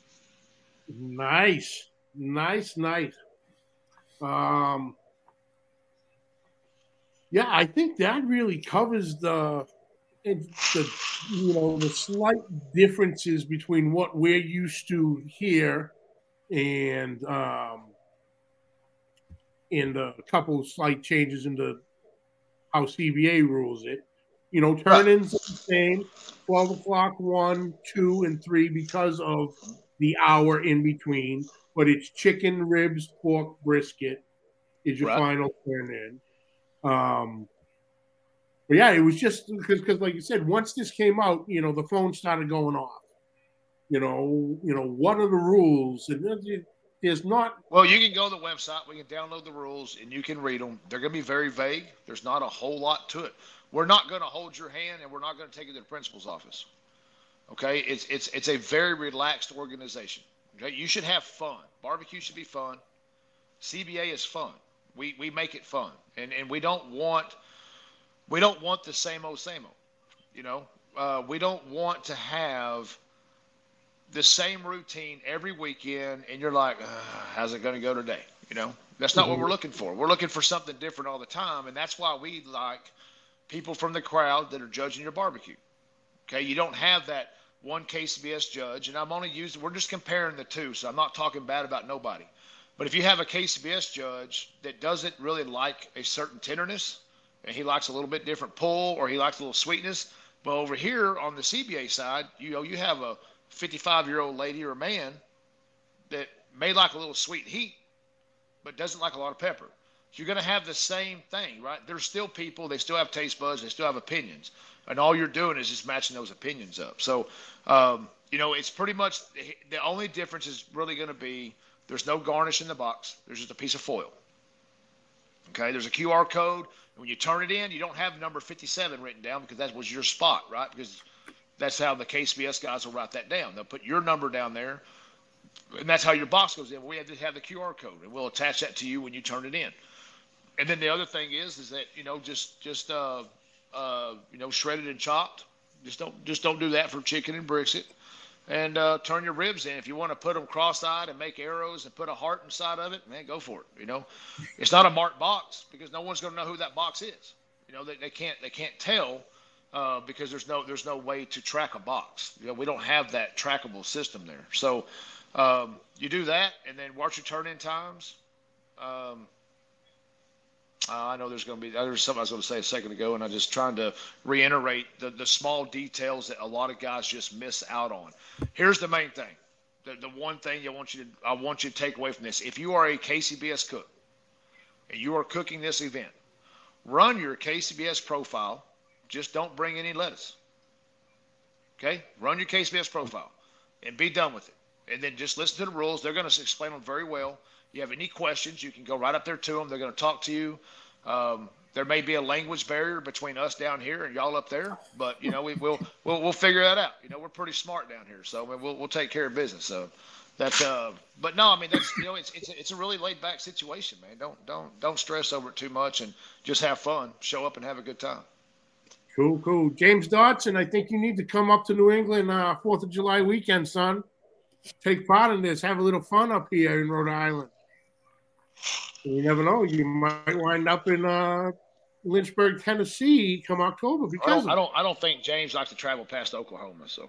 Nice. Yeah, I think that really covers the slight differences between what we're used to here and a couple of slight changes in how CBA rules it. Turn-ins are the same, 12 o'clock, 1, 2, and 3 because of the hour in between. But it's chicken, ribs, pork, brisket is your final turn-in. But yeah, it was just because like you said, once this came out, the phone started going off. What are the rules? And there's not. Well, you can go to the website. We can download the rules and you can read them. They're going to be very vague. There's not a whole lot to it. We're not going to hold your hand, and we're not going to take you to the principal's office. Okay, it's a very relaxed organization. Okay, you should have fun. Barbecue should be fun. CBA is fun. We make it fun, and we don't want the same old. We don't want to have the same routine every weekend, and you're like, how's it going to go today? That's not what we're looking for. We're looking for something different all the time, and that's why we like people from the crowd that are judging your barbecue. Okay, you don't have that one KCBS judge, and we're just comparing the two, so I'm not talking bad about nobody. But if you have a KCBS judge that doesn't really like a certain tenderness, and he likes a little bit different pull, or he likes a little sweetness, but over here on the CBA side, you have a 55-year-old lady or man that may like a little sweet heat, but doesn't like a lot of pepper. So you're going to have the same thing, right? There's still people, they still have taste buds, they still have opinions. And all you're doing is just matching those opinions up. So, it's pretty much the only difference is really going to be there's no garnish in the box. There's just a piece of foil. Okay, there's a QR code. When you turn it in, you don't have number 57 written down because that was your spot, right? Because that's how the KCBS guys will write that down. They'll put your number down there, and that's how your box goes in. We have to have the QR code, and we'll attach that to you when you turn it in. And then the other thing is that shredded and chopped. Just don't do that for chicken and brisket. And turn your ribs in. If you want to put them cross-eyed and make arrows and put a heart inside of it, man, go for it. It's not a marked box because no one's going to know who that box is. They can't tell because there's no way to track a box. We don't have that trackable system there. So you do that, and then watch your turn-in times. I know there's something I was going to say a second ago, and I'm just trying to reiterate the small details that a lot of guys just miss out on. Here's the main thing. The one thing I want you to take away from this. If you are a KCBS cook and you are cooking this event, run your KCBS profile. Just don't bring any lettuce. Okay? Run your KCBS profile and be done with it. And then just listen to the rules. They're going to explain them very well. You have any questions, you can go right up there to them. They're going to talk to you. There may be a language barrier between us down here and y'all up there, but we'll figure that out. We're pretty smart down here, so we'll take care of business. So that's but no, I mean that's it's a really laid back situation, man. Don't stress over it too much and just have fun. Show up and have a good time. Cool. James Dodson, I think you need to come up to New England 4th of July weekend, son. Take part in this. Have a little fun up here in Rhode Island. You never know. You might wind up in Lynchburg, Tennessee, come October. Because I don't think James likes to travel past Oklahoma. So.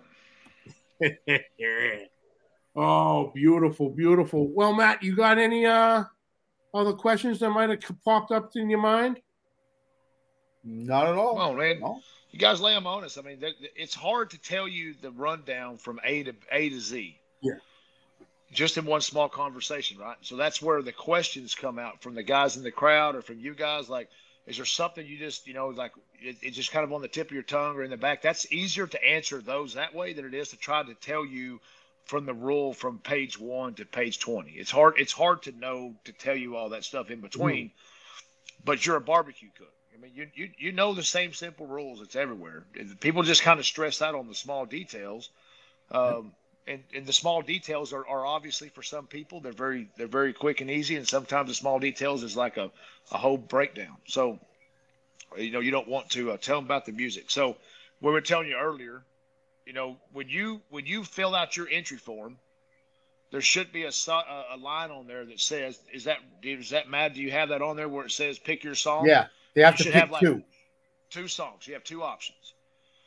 Oh, beautiful. Well, Matt, you got any other questions that might have popped up in your mind? Not at all. Come on, man. No. You guys lay them on us. I mean, it's hard to tell you the rundown from A to Z. Yeah. Just in one small conversation, right? So that's where the questions come out from the guys in the crowd or from you guys. Like, is there something you just, like it's just kind of on the tip of your tongue or in the back? That's easier to answer those that way than it is to try to tell you from the rule from page 1 to page 20. It's hard to know to tell you all that stuff in between, but you're a barbecue cook. I mean, you know the same simple rules. It's everywhere. People just kind of stress out on the small details. And the small details are obviously for some people they're very quick and easy, and sometimes the small details is like a whole breakdown. So you don't want to tell them about the music. So we were telling you earlier, when you fill out your entry form, there should be a line on there that says, is that Matt? Do you have that on there where it says pick your song? Yeah, they have to pick two songs. You have two options.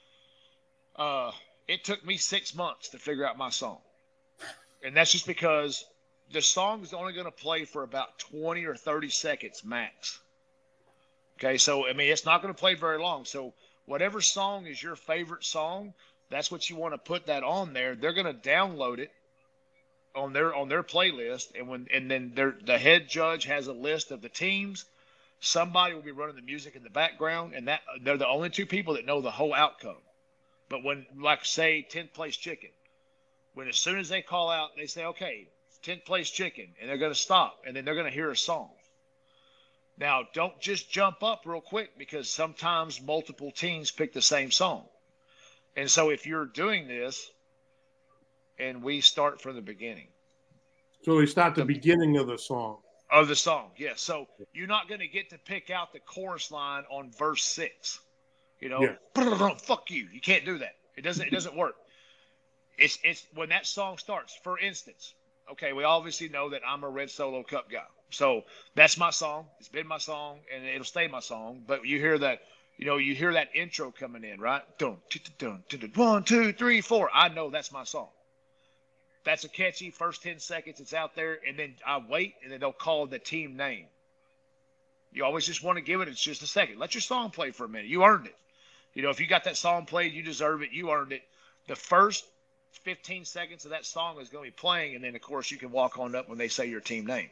It took me 6 months to figure out my song. And that's just because the song is only going to play for about 20 or 30 seconds max. Okay, so, I mean, it's not going to play very long. So whatever song is your favorite song, that's what you want to put that on there. They're going to download it on their playlist. And then the head judge has a list of the teams. Somebody will be running the music in the background, and that they're the only two people that know the whole outcome. But when, like, say, 10th place chicken, when as soon as they call out, they say, okay, 10th place chicken, and they're going to stop, and then they're going to hear a song. Now, don't just jump up real quick because sometimes multiple teams pick the same song. And so if you're doing this, and we start from the beginning. So we start the beginning of the song. Of the song, yes. So you're not going to get to pick out the chorus line on verse 6. Fuck you. You can't do that. It doesn't work. it's when that song starts. For instance, okay, we obviously know that I'm a Red Solo Cup guy, so that's my song. It's been my song, and it'll stay my song. But you hear that, you hear that intro coming in, right? Dun, dun, dun, dun, 1, 2, 3, 4. I know that's my song. That's a catchy first 10 seconds. It's out there, and then I wait, and then they'll call the team name. You always just want to give it. It's just a second. Let your song play for a minute. You earned it. If you got that song played, you deserve it. You earned it. The first 15 seconds of that song is going to be playing, and then, of course, you can walk on up when they say your team name.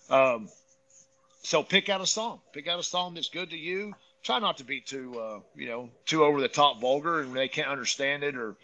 So pick out a song. Pick out a song that's good to you. Try not to be too over the top vulgar, and they can't understand it, or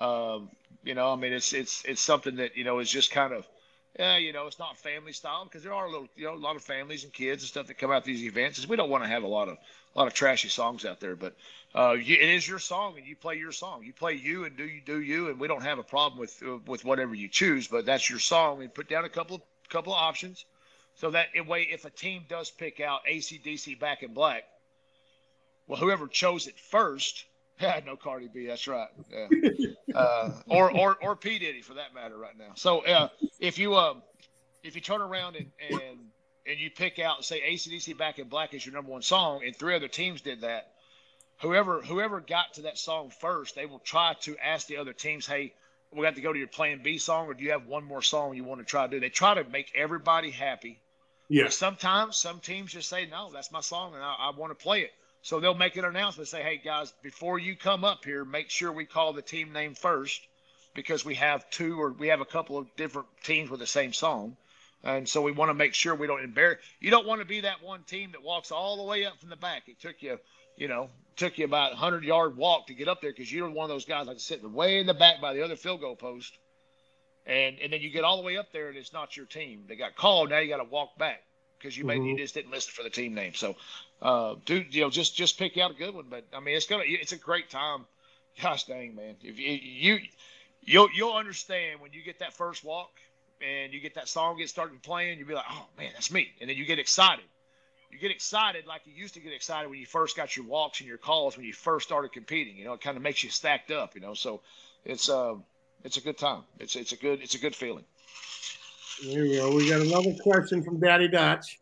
it's something that is just kind of, it's not family style, because there are a lot of families and kids and stuff that come out to these events. We don't want to have a lot of trashy songs out there, but it is your song, and you play your song. You play you, and do you, and we don't have a problem with whatever you choose, but that's your song. And put down a couple of options, so that way, if a team does pick out AC/DC Back in Black, well, whoever chose it first. Yeah, no Cardi B. That's right. Yeah. Or P Diddy for that matter right now. So if you turn around and you pick out, say, AC/DC Back in Black is your number one song, and 3 other teams did that, whoever got to that song first, they will try to ask the other teams, hey, we got to go to your plan B song, or do you have one more song you want to try to do? They try to make everybody happy. Yeah. But sometimes some teams just say, no, that's my song, and I want to play it. So they'll make an announcement, say, hey, guys, before you come up here, make sure we call the team name first, because we have a couple of different teams with the same song. And so we want to make sure we don't embarrass. You don't want to be that one team that walks all the way up from the back. It took you about a 100-yard walk to get up there, because you're one of those guys like sitting way in the back by the other field goal post. And then you get all the way up there, and it's not your team. They got called. Now you got to walk back, because you just didn't listen for the team name. So, just pick out a good one. But I mean, it's a great time. Gosh dang, man! If you'll understand when you get that first walk and you get that song started playing, you'll be like, oh man, that's me. And then you get excited. You get excited like you used to get excited when you first got your walks and your calls when you first started competing. It kind of makes you stacked up. So it's a good time. It's a good feeling. There we go. We got another question from Daddy Dutch.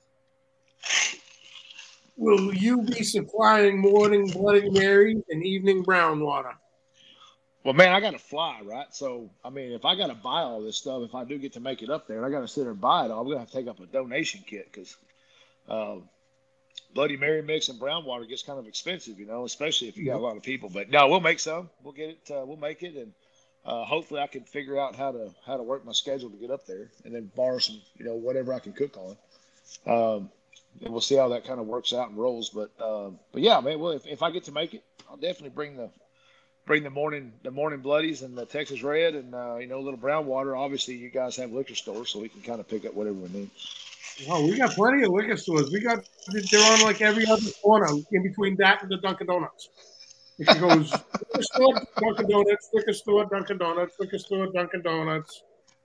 Will you be supplying morning Bloody Mary and evening brown water? Well, man, I got to fly, right? So, I mean, if I got to buy all this stuff, if I do get to make it up there, and I got to sit there and buy it all, I'm going to have to take up a donation kit, because Bloody Mary mix and brown water gets kind of expensive, especially if you got a lot of people. But no, we'll make some. We'll get it. We'll make it, and hopefully I can figure out how to work my schedule to get up there, and then borrow some, whatever I can cook on. And we'll see how that kind of works out and rolls. But yeah, man. Well, if I get to make it, I'll definitely bring the morning bloodies and the Texas Red and a little brown water. Obviously, you guys have liquor stores, so we can kind of pick up whatever we need. Oh, we got plenty of liquor stores. They're on like every other corner in between that and the Dunkin' Donuts. It goes liquor store, Dunkin' Donuts, liquor store, Dunkin' Donuts, liquor store, Dunkin' Donuts.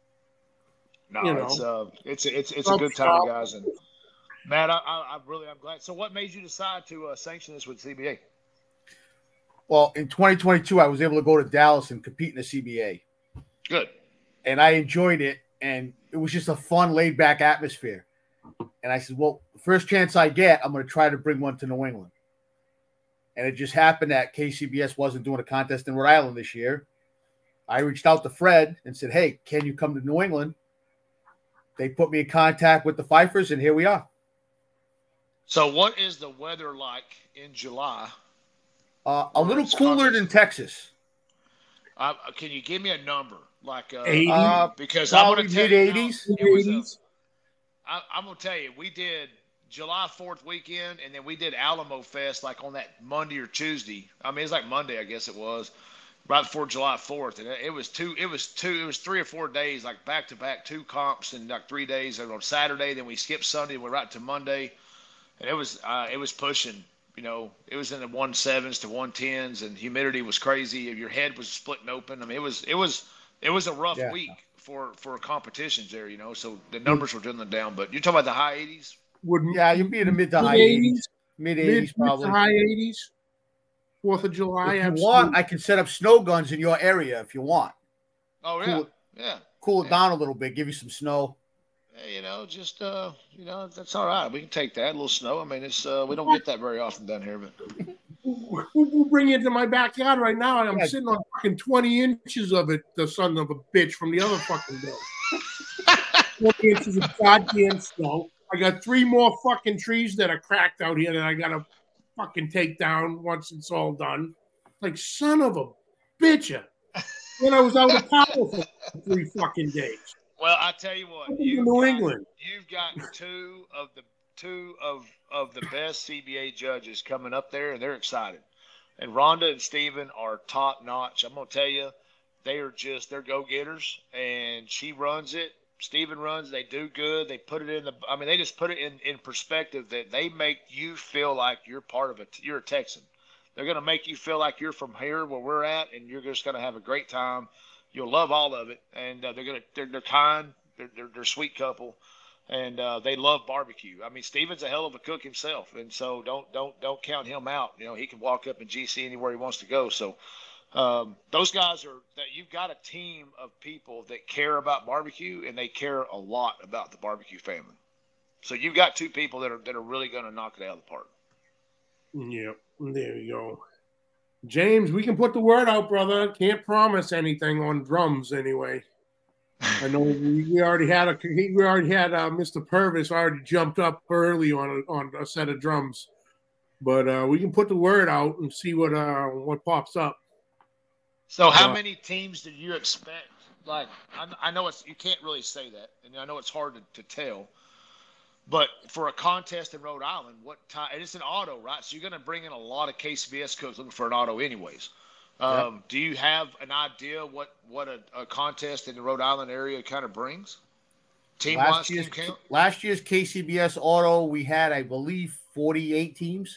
No, it's a good time, guys. And Matt, I'm glad. So, what made you decide to sanction this with CBA? Well, in 2022, I was able to go to Dallas and compete in the CBA. Good. And I enjoyed it, and it was just a fun, laid-back atmosphere. And I said, well, the first chance I get, I'm going to try to bring one to New England. And it just happened that KCBS wasn't doing a contest in Rhode Island this year. I reached out to Fred and said, hey, can you come to New England? They put me in contact with the Fifers, and here we are. So what is the weather like in July? A little cooler than Texas. Can you give me a number? Like 80? Because I'm going to tell you, mid-80s. I'm going to tell you, we did July 4th weekend, and then we did Alamo Fest like on that Monday or Tuesday. I mean, it's like Monday, I guess it was, right before July 4th, and it was 3 or 4 days, like back to back, 2 comps in like 3 days. And on Saturday, then we skipped Sunday, and we're right to Monday, and it was pushing. It was in the 1.7s to 1.10s, and humidity was crazy. Your head was splitting open. I mean, it was a rough week for competitions there. So the numbers were dwindling down. But you're talking about the high 80s. You'd be in the mid to high 80s, mid 80s probably. Mid to high 80s. 4th of July. If you want, I can set up snow guns in your area if you want. Oh yeah, cool, yeah. cool it down a little bit, give you some snow. Just that's all right. We can take that a little snow. I mean, it's we don't get that very often down here, but We'll bring it into my backyard right now, and I'm Yeah. sitting on fucking 20 inches of it, the son of a bitch, from the other fucking day. 20 inches of goddamn snow. I got 3 more fucking trees that are cracked out here that I gotta fucking take down once it's all done. Like, son of a bitch. Then I was out of power for 3 fucking days. well, I tell you what, New England. you've got two of the best CBA judges coming up there, and they're excited. And Rhonda and Steven are top notch. I'm gonna tell you, they're go getters, and she runs it. Steven runs. They do good. They put it in the. I mean, they just put it in perspective that they make you feel like you're part of it. You're a Texan. They're gonna make you feel like you're from here where we're at, and you're just gonna have a great time. You'll love all of it, and they're kind. They're a sweet couple. And they love barbecue. I mean, Steven's a hell of a cook himself, and so don't count him out. You know, he can walk up in GC anywhere he wants to go. So those guys are that you've got a team of people that care about barbecue, and they care a lot about the barbecue family. So you've got 2 people that are really going to knock it out of the park. Yep, there you go. James, we can put the word out, brother. Can't promise anything on drums anyway. I know we already had Mr. Purvis already jumped up early on a set of drums, but we can put the word out and see what pops up. So how many teams do you expect? Like I know you can't really say that, and I know it's hard to tell. But for a contest in Rhode Island, what time? And it's an auto, right? So you're going to bring in a lot of KCBS cooks looking for an auto, anyways. Yep. Do you have an idea what a contest in the Rhode Island area kind of brings? Team-wise, team count? Last year's KCBS Auto, we had, I believe, 48 teams.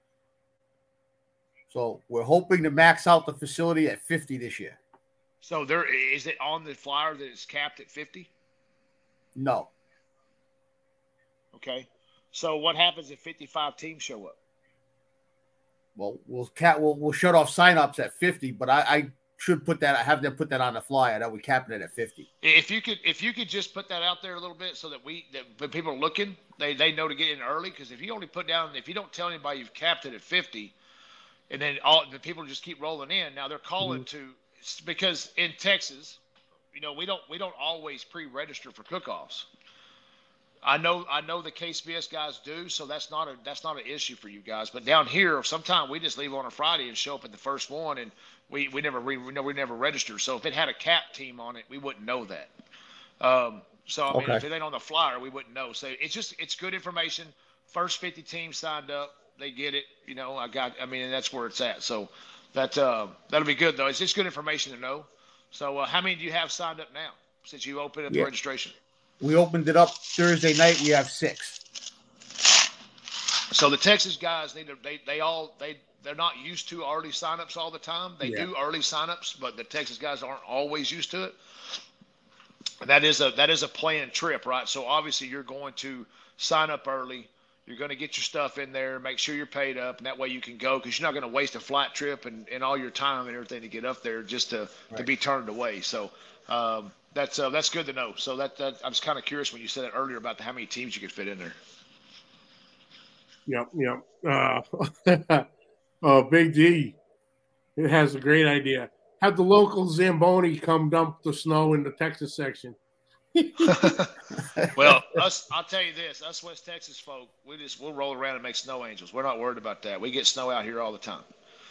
So we're hoping to max out the facility at 50 this year. So is it on the flyer that it's capped at 50? No. Okay. So what happens if 55 teams show up? Well, we'll shut off signups at 50, but I should have them put that on the flyer that we cap it at 50. If you could just put that out there a little bit so that when people are looking, they know to get in early. Because if you don't tell anybody you've capped it at 50, and then all the people just keep rolling in, now they're calling because in Texas, we don't always pre-register for cook-offs. I know the KCBS guys do, so that's not an issue for you guys. But down here, sometimes we just leave on a Friday and show up at the first one, and we never register. So if it had a cap team on it, we wouldn't know that. If it ain't on the flyer, we wouldn't know. So it's good information. First 50 teams signed up, they get it. And that's where it's at. So that'll be good though. It's just good information to know. So how many do you have signed up now since you opened up the registration? We opened it up Thursday night. We have 6. So the Texas guys they're not used to early signups all the time. They do early signups, but the Texas guys aren't always used to it. And that is a planned trip, right? So obviously you're going to sign up early. You're going to get your stuff in there, make sure you're paid up, and that way you can go because you're not going to waste a flight trip and all your time and everything to get up there just to be turned away. So that's good to know. So that I was kind of curious when you said it earlier about how many teams you could fit in there. Yep. Big D, it has a great idea. Have the local Zamboni come dump the snow in the Texas section. Well, I'll tell you this: us West Texas folk, we'll roll around and make snow angels. We're not worried about that. We get snow out here all the time.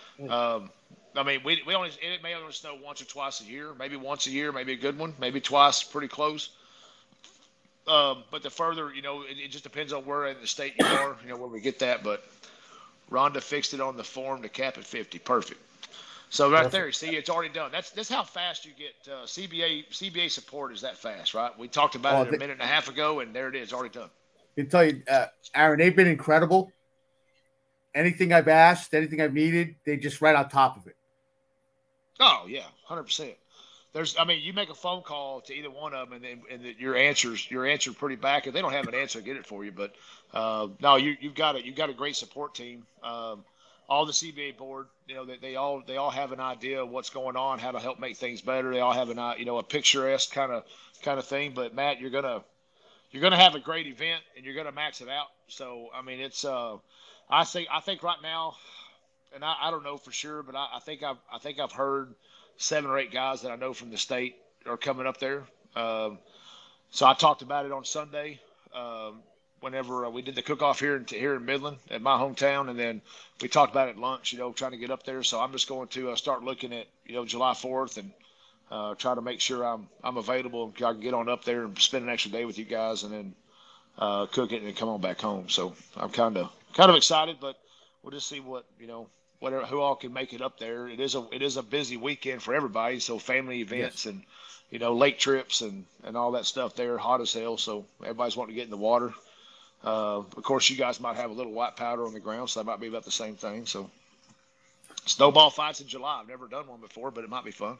It may only snow once or twice a year, maybe once a year, maybe a good one, maybe twice, pretty close. But the further, it just depends on where in the state you are, where we get that. But Rhonda fixed it on the form to cap at 50. Perfect. So there, you see, it's already done. That's how fast you get CBA support is that fast, right? We talked about it a minute and a half ago, and there it is, already done. I can tell you, Aaron, they've been incredible. Anything I've asked, anything I've needed, they just right on top of it. Oh yeah, 100%. You make a phone call to either one of them, and you're answered pretty back. If they don't have an answer, get it for you. But no, you've got a great support team. all the CBA board, they all have an idea of what's going on, how to help make things better. They all have a picturesque kind of thing. But Matt, you're gonna have a great event and you're gonna max it out. So I mean, it's I think right now, and I don't know for sure, but I think I've heard 7 or 8 guys that I know from the state are coming up there. So I talked about it on Sunday. Whenever we did the cook-off here in Midland at my hometown, and then we talked about it at lunch, trying to get up there. So I'm just going to start looking at, July 4th and try to make sure I'm available and I can get on up there and spend an extra day with you guys and then cook it and then come on back home. So I'm kind of excited, but we'll just see who all can make it up there. It is a busy weekend for everybody. So family events and, lake trips and all that stuff there, hot as hell. So everybody's wanting to get in the water. Of course, you guys might have a little white powder on the ground, so that might be about the same thing. So, snowball fights in July. I've never done one before, but it might be fun.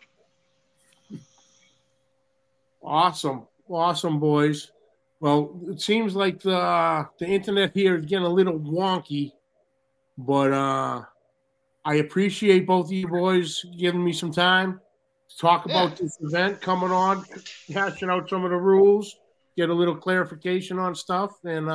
Awesome, boys. Well, it seems like the internet here is getting a little wonky, but I appreciate both of you boys giving me some time to talk about this event coming on, hashing out some of the rules, get a little clarification on stuff, and.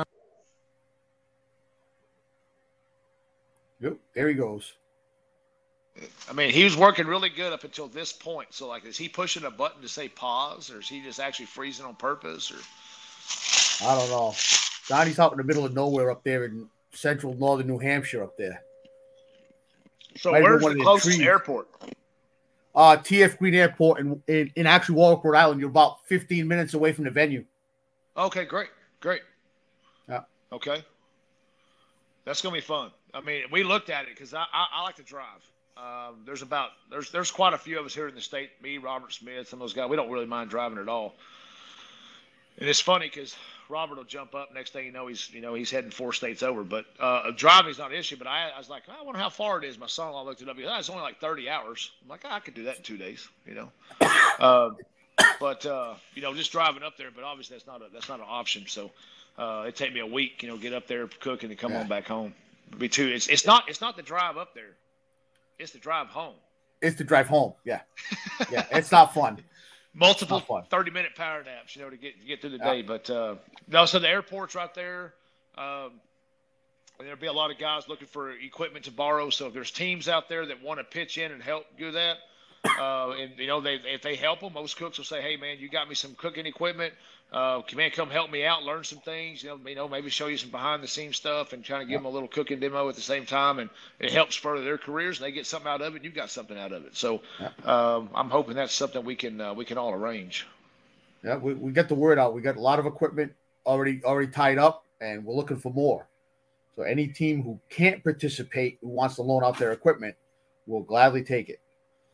Yep, there he goes. I mean, he was working really good up until this point. So, like, is he pushing a button to say pause, or is he just actually freezing on purpose? Or I don't know. Johnny's out in the middle of nowhere up there in central northern New Hampshire up there. So, where's the closest airport? TF Green Airport in actually Warwick, Rhode Island. You're about 15 minutes away from the venue. Okay, great. Yeah. Okay. That's going to be fun. I mean, we looked at it because I like to drive. There's quite a few of us here in the state. Me, Robert Smith, some of those guys. We don't really mind driving at all. And it's funny because Robert will jump up. Next thing you know, he's heading 4 states over. But driving's not an issue. But I was like, I wonder how far it is. My son-in-law looked it up. He goes, it's only like 30 hours. I'm like, I could do that in 2 days. But just driving up there. But obviously that's not an option. So it'd take me a week. Get up there, cook, and then come on back home. It'd be too. It's not the drive up there. It's the drive home. It's the drive home. Yeah. Yeah. It's not fun. Multiple 30-minute power naps, to get through the day. But no, so the airport's right there. And there'll be a lot of guys looking for equipment to borrow. So if there's teams out there that want to pitch in and help do that, and if they help them, most cooks will say, "Hey, man, you got me some cooking equipment. Come help me out, learn some things. Maybe show you some behind-the-scenes stuff and kind of give them a little cooking demo at the same time, and it helps further their careers. And they get something out of it, and you got something out of it. So I'm hoping that's something we can all arrange. Yeah, we get the word out. We got a lot of equipment already tied up, and we're looking for more. So any team who can't participate, who wants to loan out their equipment, will gladly take it.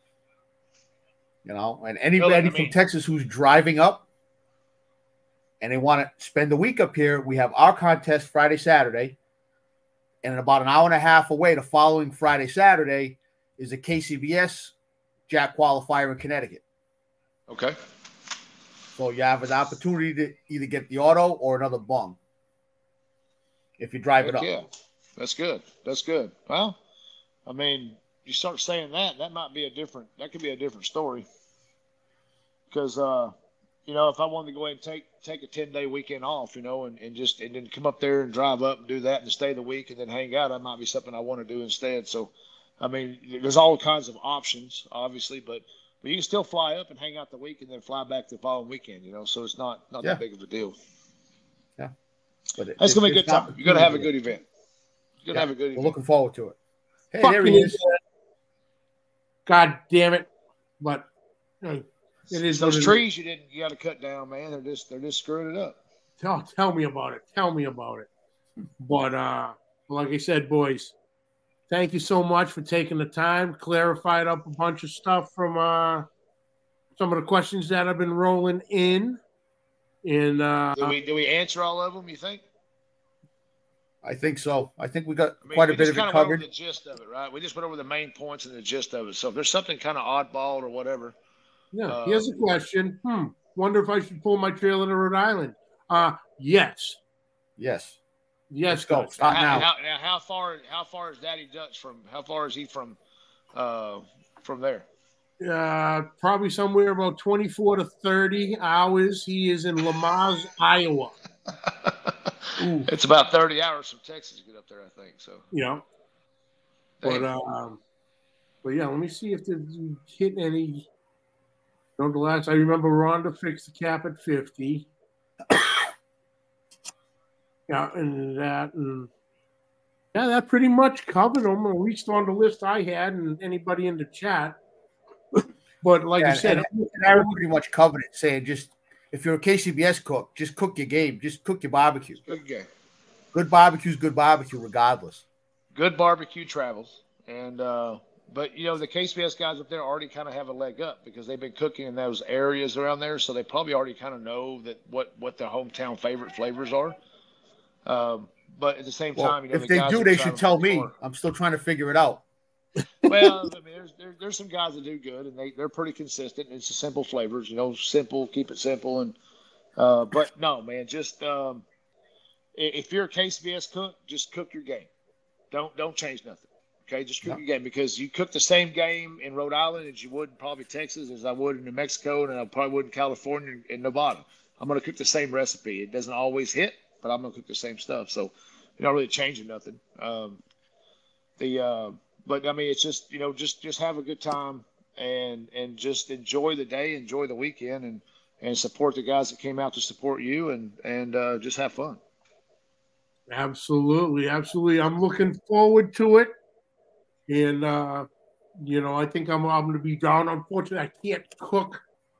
And anybody from Texas who's driving up and they want to spend the week up here, we have our contest Friday, Saturday. And about an hour and a half away, the following Friday, Saturday, is a KCBS Jack qualifier in Connecticut. Okay. So you have an opportunity to either get the auto or another bung if you drive it up. Yeah, that's good. Well, I mean, you start saying that could be a different story. Because, if I wanted to go ahead and take a 10-day weekend off, and then come up there and drive up and do that and stay the week and then hang out, that might be something I want to do instead. So, I mean, there's all kinds of options, obviously, but you can still fly up and hang out the week and then fly back the following weekend, so it's not that big of a deal. Yeah. But it's going to be a good time. You're going to have a good event. We're looking forward to it. Hey, there he is. God damn it. But it is those trees you got to cut down, man. They're just screwing it up. Tell me about it. But like I said, boys, thank you so much for taking the time, clarified up a bunch of stuff from some of the questions that have been rolling in. And do we answer all of them, you think? I think so. I think we got quite a bit of it covered. Went over the gist of it, right? We just went over the main points and the gist of it. So if there's something kind of oddball or whatever. Yeah. Here's a question. Wonder if I should pull my trailer to Rhode Island. Yes. Yes. Yes, Let's go. Dutch. Start now. Now, how far is Daddy Dutch from? How far is he from there? Probably somewhere about 24 to 30 hours. He is in Lamaze, Iowa. Ooh. It's about 30 hours from Texas to get up there, I think. So Yeah. Damn. But yeah, let me see if you hit any. The last I remember, Ronda fixed the cap at 50. Yeah, and that pretty much covered them, at least on the list I had, and anybody in the chat. But like you said, and I pretty much covered it, saying just if you're a KCBS cook, just cook your game, just cook your barbecue. Good game. Good barbecue's good barbecue, regardless. Good barbecue travels, and but you know the KCBS guys up there already kind of have a leg up because they've been cooking in those areas around there, so they probably already kind of know that what their hometown favorite flavors are. But at the same time, you know, if they do, they should tell me. I'm still trying to figure it out. Well, I mean, there's some guys that do good, and they're pretty consistent. It's the simple flavors, you know, simple, keep it simple, and but no, man, just if you're a KCBS cook, just cook your game. Don't change nothing. Okay, just cook your game because you cook the same game in Rhode Island as you would in probably Texas, as I would in New Mexico, and I probably would in California and Nevada. I'm going to cook the same recipe. It doesn't always hit, but I'm going to cook the same stuff. So you're not really changing nothing. But I mean, it's just, you know, just have a good time and just enjoy the day, enjoy the weekend, and support the guys that came out to support you, and just have fun. Absolutely. I'm looking forward to it. And, you know, I think I'm going to be down. Unfortunately, I can't cook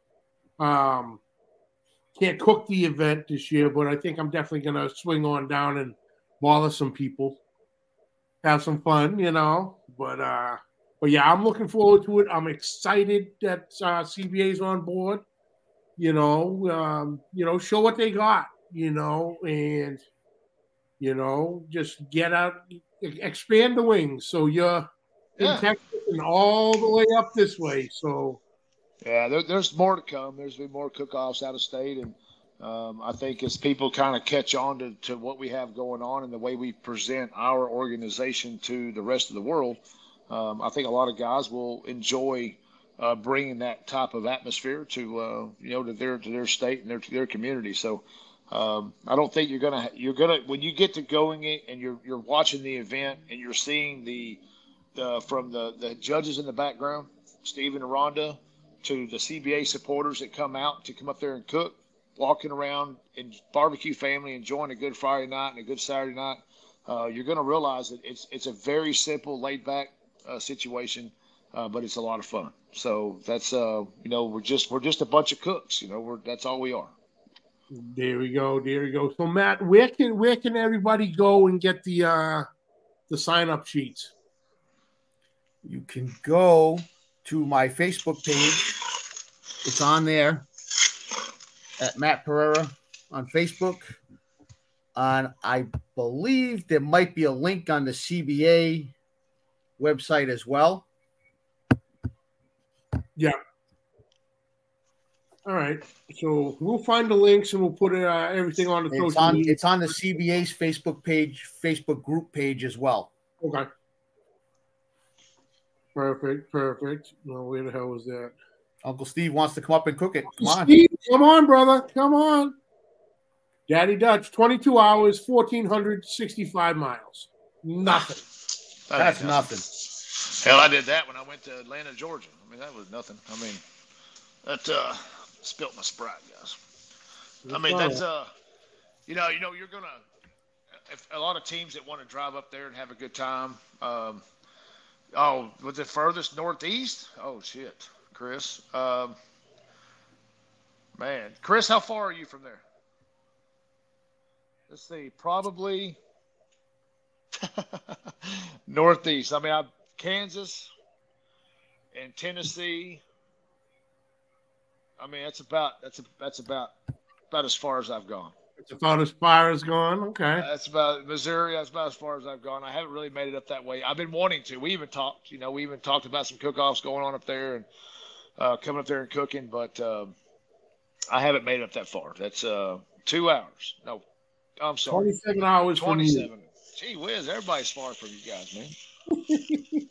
the event this year, but I think I'm definitely going to swing on down and bother some people, have some fun, you know. But yeah, I'm looking forward to it. I'm excited that CBA's on board. You know, show what they got, you know, and you know, just get out, expand the wings. So you're in Texas and all the way up this way. So yeah, there's more to come. There's been more cook-offs out of state, and I think as people kind of catch on to what we have going on and the way we present our organization to the rest of the world, I think a lot of guys will enjoy bringing that type of atmosphere to you know, to their state and their community. So I don't think you're gonna when you get to going it and you're watching the event and you're seeing from the judges in the background, Steve and Rhonda, to the CBA supporters that come out to come up there and cook, walking around in barbecue family, enjoying a good Friday night and a good Saturday night, you're going to realize that it's a very simple, laid back situation, but it's a lot of fun. So that's you know, we're just a bunch of cooks. You know, that's all we are. There we go. So Matt, where can everybody go and get the sign up sheets? You can go to my Facebook page. It's on there at Matt Pereira on Facebook. And I believe there might be a link on the CBA website as well. Yeah. All right. So we'll find the links and we'll put everything on the social media. It's on the CBA's Facebook group page as well. Okay. Perfect. No, where the hell was that? Uncle Steve wants to come up and cook it. Come on. Steve, come on, brother. Come on. Daddy Dutch, 22 hours, 1,465 miles. Nothing. That's nothing. Hell, I did that when I went to Atlanta, Georgia. I mean, that was nothing. I mean, that spilt my Sprite, guys. I mean, that's you know, you're gonna. If a lot of teams that want to drive up there and have a good time. Oh, was it furthest northeast? Oh shit, Chris. Man, Chris, how far are you from there? Let's see, probably northeast. I mean, Kansas and Tennessee. I mean, that's about as far as I've gone. It's about as far as gone. Okay. That's about Missouri. That's about as far as I've gone. I haven't really made it up that way. I've been wanting to. We even talked about some cook-offs going on up there and coming up there and cooking, but I haven't made it up that far. That's 2 hours. No, I'm sorry. 27 hours from you. 27. Gee whiz, everybody's smart from you guys, man.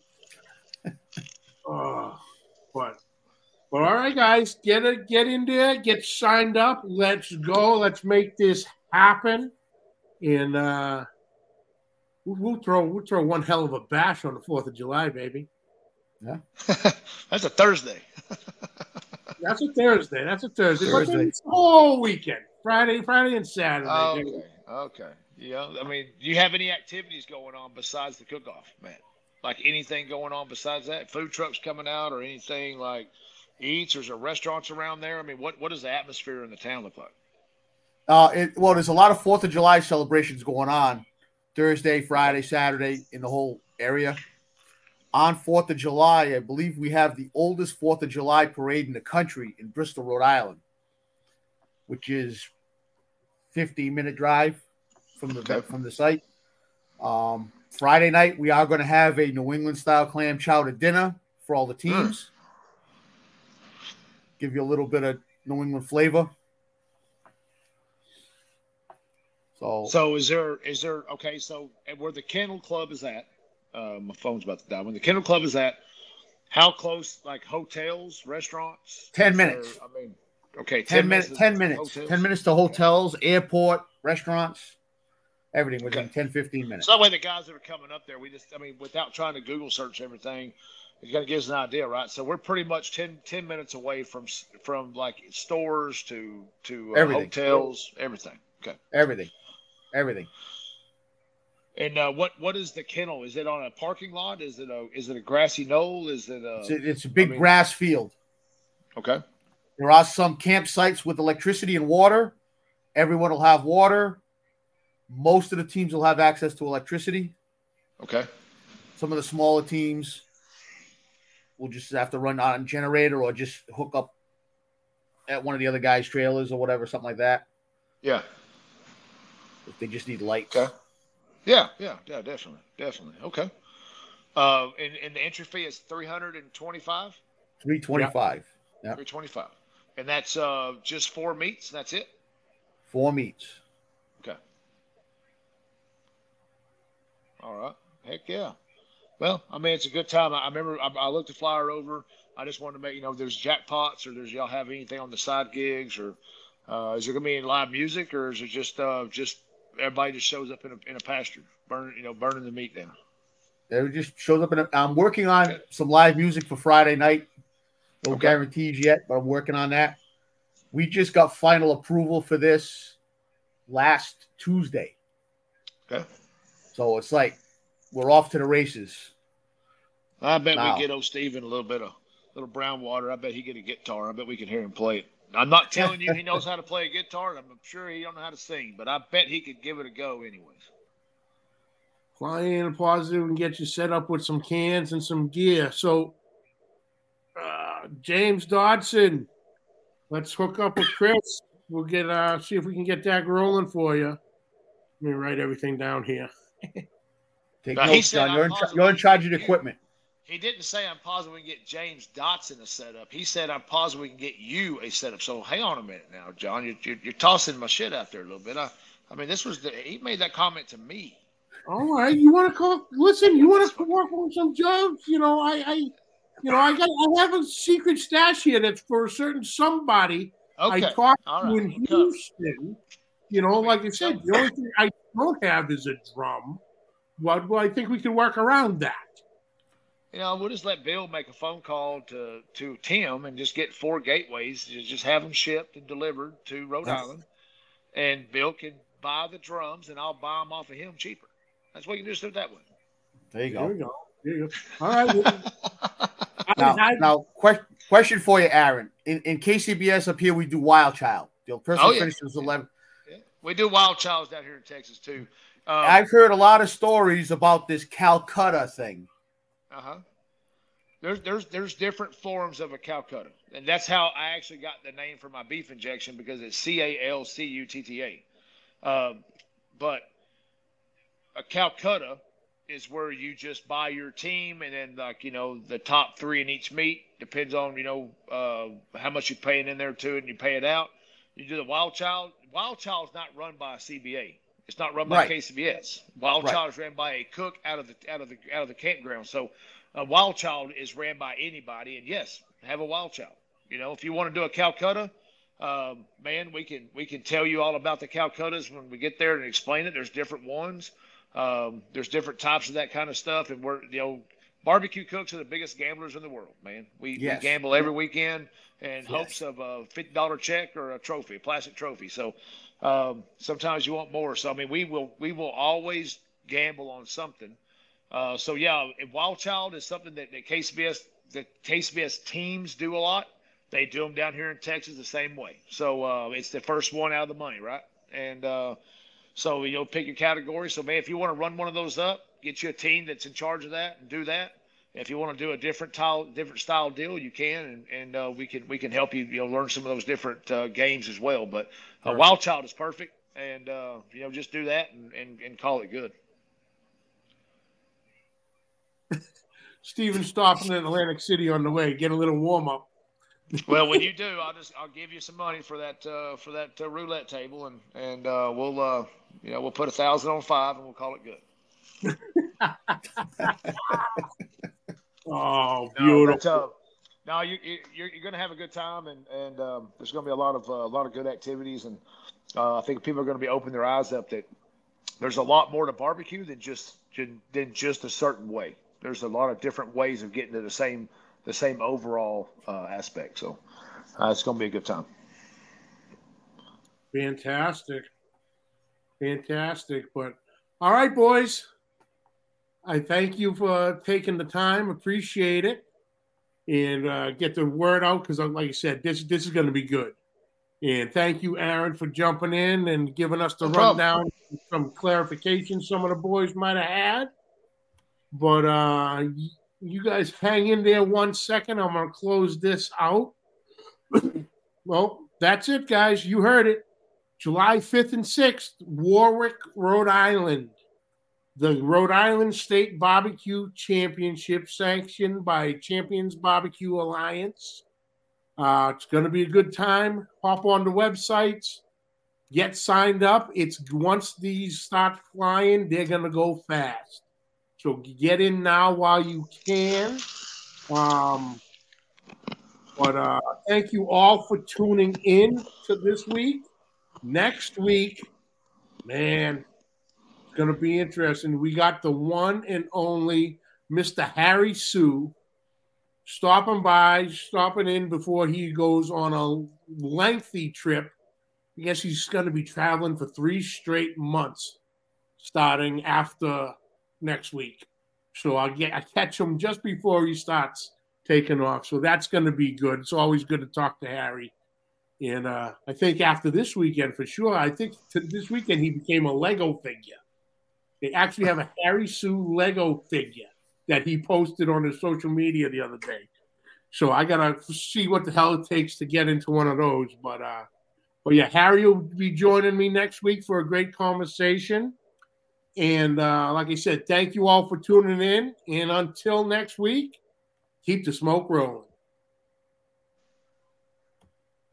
But all right, guys, get in there, get signed up. Let's go. Let's make this happen. And we'll throw one hell of a bash on the 4th of July, baby. Yeah. That's a Thursday. That's a Thursday. But then it's the whole weekend. Friday and Saturday. Okay. Yeah. I mean, do you have any activities going on besides the cook-off, man? Like anything going on besides that? Food trucks coming out or anything like eats? Or is there restaurants around there? I mean, what does the atmosphere in the town look like? Well, there's a lot of 4th of July celebrations going on Thursday, Friday, Saturday in the whole area. On 4th of July, I believe we have the oldest 4th of July parade in the country in Bristol, Rhode Island, which is 15-minute drive from the site. Friday night, we are going to have a New England-style clam chowder dinner for all the teams. Give you a little bit of New England flavor. So is there okay? So where the Kennel Club is at, my phone's about to die. When the Kennel Club is at, how close? Like hotels, restaurants? 10 minutes. I mean, okay, 10 minutes. 10 minutes. 10 minutes to hotels, airport, restaurants, everything within 10, 15 minutes. So that way, the guys that are coming up there, without trying to Google search everything, you got to give us an idea, right? So we're pretty much 10 minutes away from like stores to hotels, everything. Okay, everything. And what is the kennel? Is it on a parking lot? Is it a grassy knoll? Is it it's a big grass field. Okay. There are some campsites with electricity and water. Everyone will have water. Most of the teams will have access to electricity. Okay. Some of the smaller teams will just have to run on a generator or just hook up at one of the other guys' trailers or whatever, something like that. Yeah. If they just need lights. Okay. Yeah, definitely. Okay. And the entry fee is $325? $325. Yeah. $325. And that's just 4 meats, that's it? 4 meats. Okay. All right. Heck yeah. Well, I mean, it's a good time. I remember I looked the flyer over. I just wanted to make, there's jackpots or y'all have anything on the side gigs or is there going to be any live music or is it just everybody just shows up in a pasture, burning the meat down? It just shows up I'm working on some live music for Friday night. No guarantees yet, but I'm working on that. We just got final approval for this last Tuesday. Okay. So it's like we're off to the races. I bet we get old Steven a little brown water. I bet he get a guitar. I bet we can hear him play it. I'm not telling you he knows how to play a guitar. I'm sure he don't know how to sing, but I bet he could give it a go anyways. Fly in and positive and get you set up with some cans and some gear. So, James Dodson, let's hook up with Chris. We'll get see if we can get that rolling for you. Let me write everything down here. Take notes, John. You're in charge of the equipment. He didn't say I'm positive we can get James Dotson a setup. He said I'm positive we can get you a setup. So hang on a minute now, John. You're tossing my shit out there a little bit. I mean, he made that comment to me. All right, you want to call? Listen, you want to work on some jobs? I have a secret stash here that's for a certain somebody. Okay. I talked to in Houston. Like I said, the only thing I don't have is a drum. Well, I think we can work around that. We'll just let Bill make a phone call to Tim and just get 4 gateways. Just have them shipped and delivered to Rhode Island. And Bill can buy the drums and I'll buy them off of him cheaper. That's what you can just do it that way. There you go. There you go. All right. Now, question for you, Aaron. In KCBS up here, we do Wild Child. The person finishes 11. Yeah. We do Wild Childs down here in Texas, too. I've heard a lot of stories about this Calcutta thing. There's different forms of a Calcutta, and that's how I actually got the name for my beef injection because it's Calcutta. But a Calcutta is where you just buy your team, and then the top 3 in each meat depends on how much you're paying in there too, and you pay it out. You do the Wild Child. Wild Child's not run by a CBA. It's not run by Right. KCBS. Wild Right. Child is ran by a cook out of the campground. So Wild Child is ran by anybody. And yes, have a Wild Child. If you want to do a Calcutta, man, we can tell you all about the Calcuttas when we get there and explain it. There's different ones. There's different types of that kind of stuff. And barbecue cooks are the biggest gamblers in the world, man. We gamble every weekend in hopes of a $50 check or a trophy, a plastic trophy. So sometimes you want more. So I mean, we will always gamble on something. So yeah, Wild Child is something that the KCBS teams do a lot. They do them down here in Texas the same way. So it's the first one out of the money, right? And so pick your category. So man, if you want to run one of those up, get you a team that's in charge of that and do that. If you want to do a different style deal, you can, and we can help you, learn some of those different games as well. But Wild Child is perfect, and just do that and call it good. Steven's stopping in Atlantic City on the way. Get a little warm up. Well, when you do, I'll give you some money for that roulette table, and we'll put 1,000 on 5, and we'll call it good. Oh, beautiful! No, you're going to have a good time, and there's going to be a lot of good activities, and I think people are going to be opening their eyes up that there's a lot more to barbecue than just a certain way. There's a lot of different ways of getting to the same overall aspect. So it's going to be a good time. Fantastic. But all right, boys. I thank you for taking the time. Appreciate it. And get the word out because, like I said, this is going to be good. And thank you, Aaron, for jumping in and giving us the rundown, some clarification some of the boys might have had. But you guys hang in there 1 second. I'm going to close this out. Well, that's it, guys. You heard it. July 5th and 6th, Warwick, Rhode Island. The Rhode Island State Barbecue Championship sanctioned by Champions Barbecue Alliance. It's going to be a good time. Hop on the websites. Get signed up. Once these start flying, they're going to go fast. So get in now while you can. But thank you all for tuning in to this week. Next week, man, it's going to be interesting. We got the one and only Mr. Harry Sue stopping in before he goes on a lengthy trip. I guess he's going to be traveling for 3 straight months starting after next week. So I catch him just before he starts taking off. So that's going to be good. It's always good to talk to Harry. And I think after this weekend, for sure, I think this weekend he became a Lego figure. They actually have a Harry Sue Lego figure that he posted on his social media the other day. So I got to see what the hell it takes to get into one of those. But yeah, Harry will be joining me next week for a great conversation. And like I said, thank you all for tuning in. And until next week, keep the smoke rolling.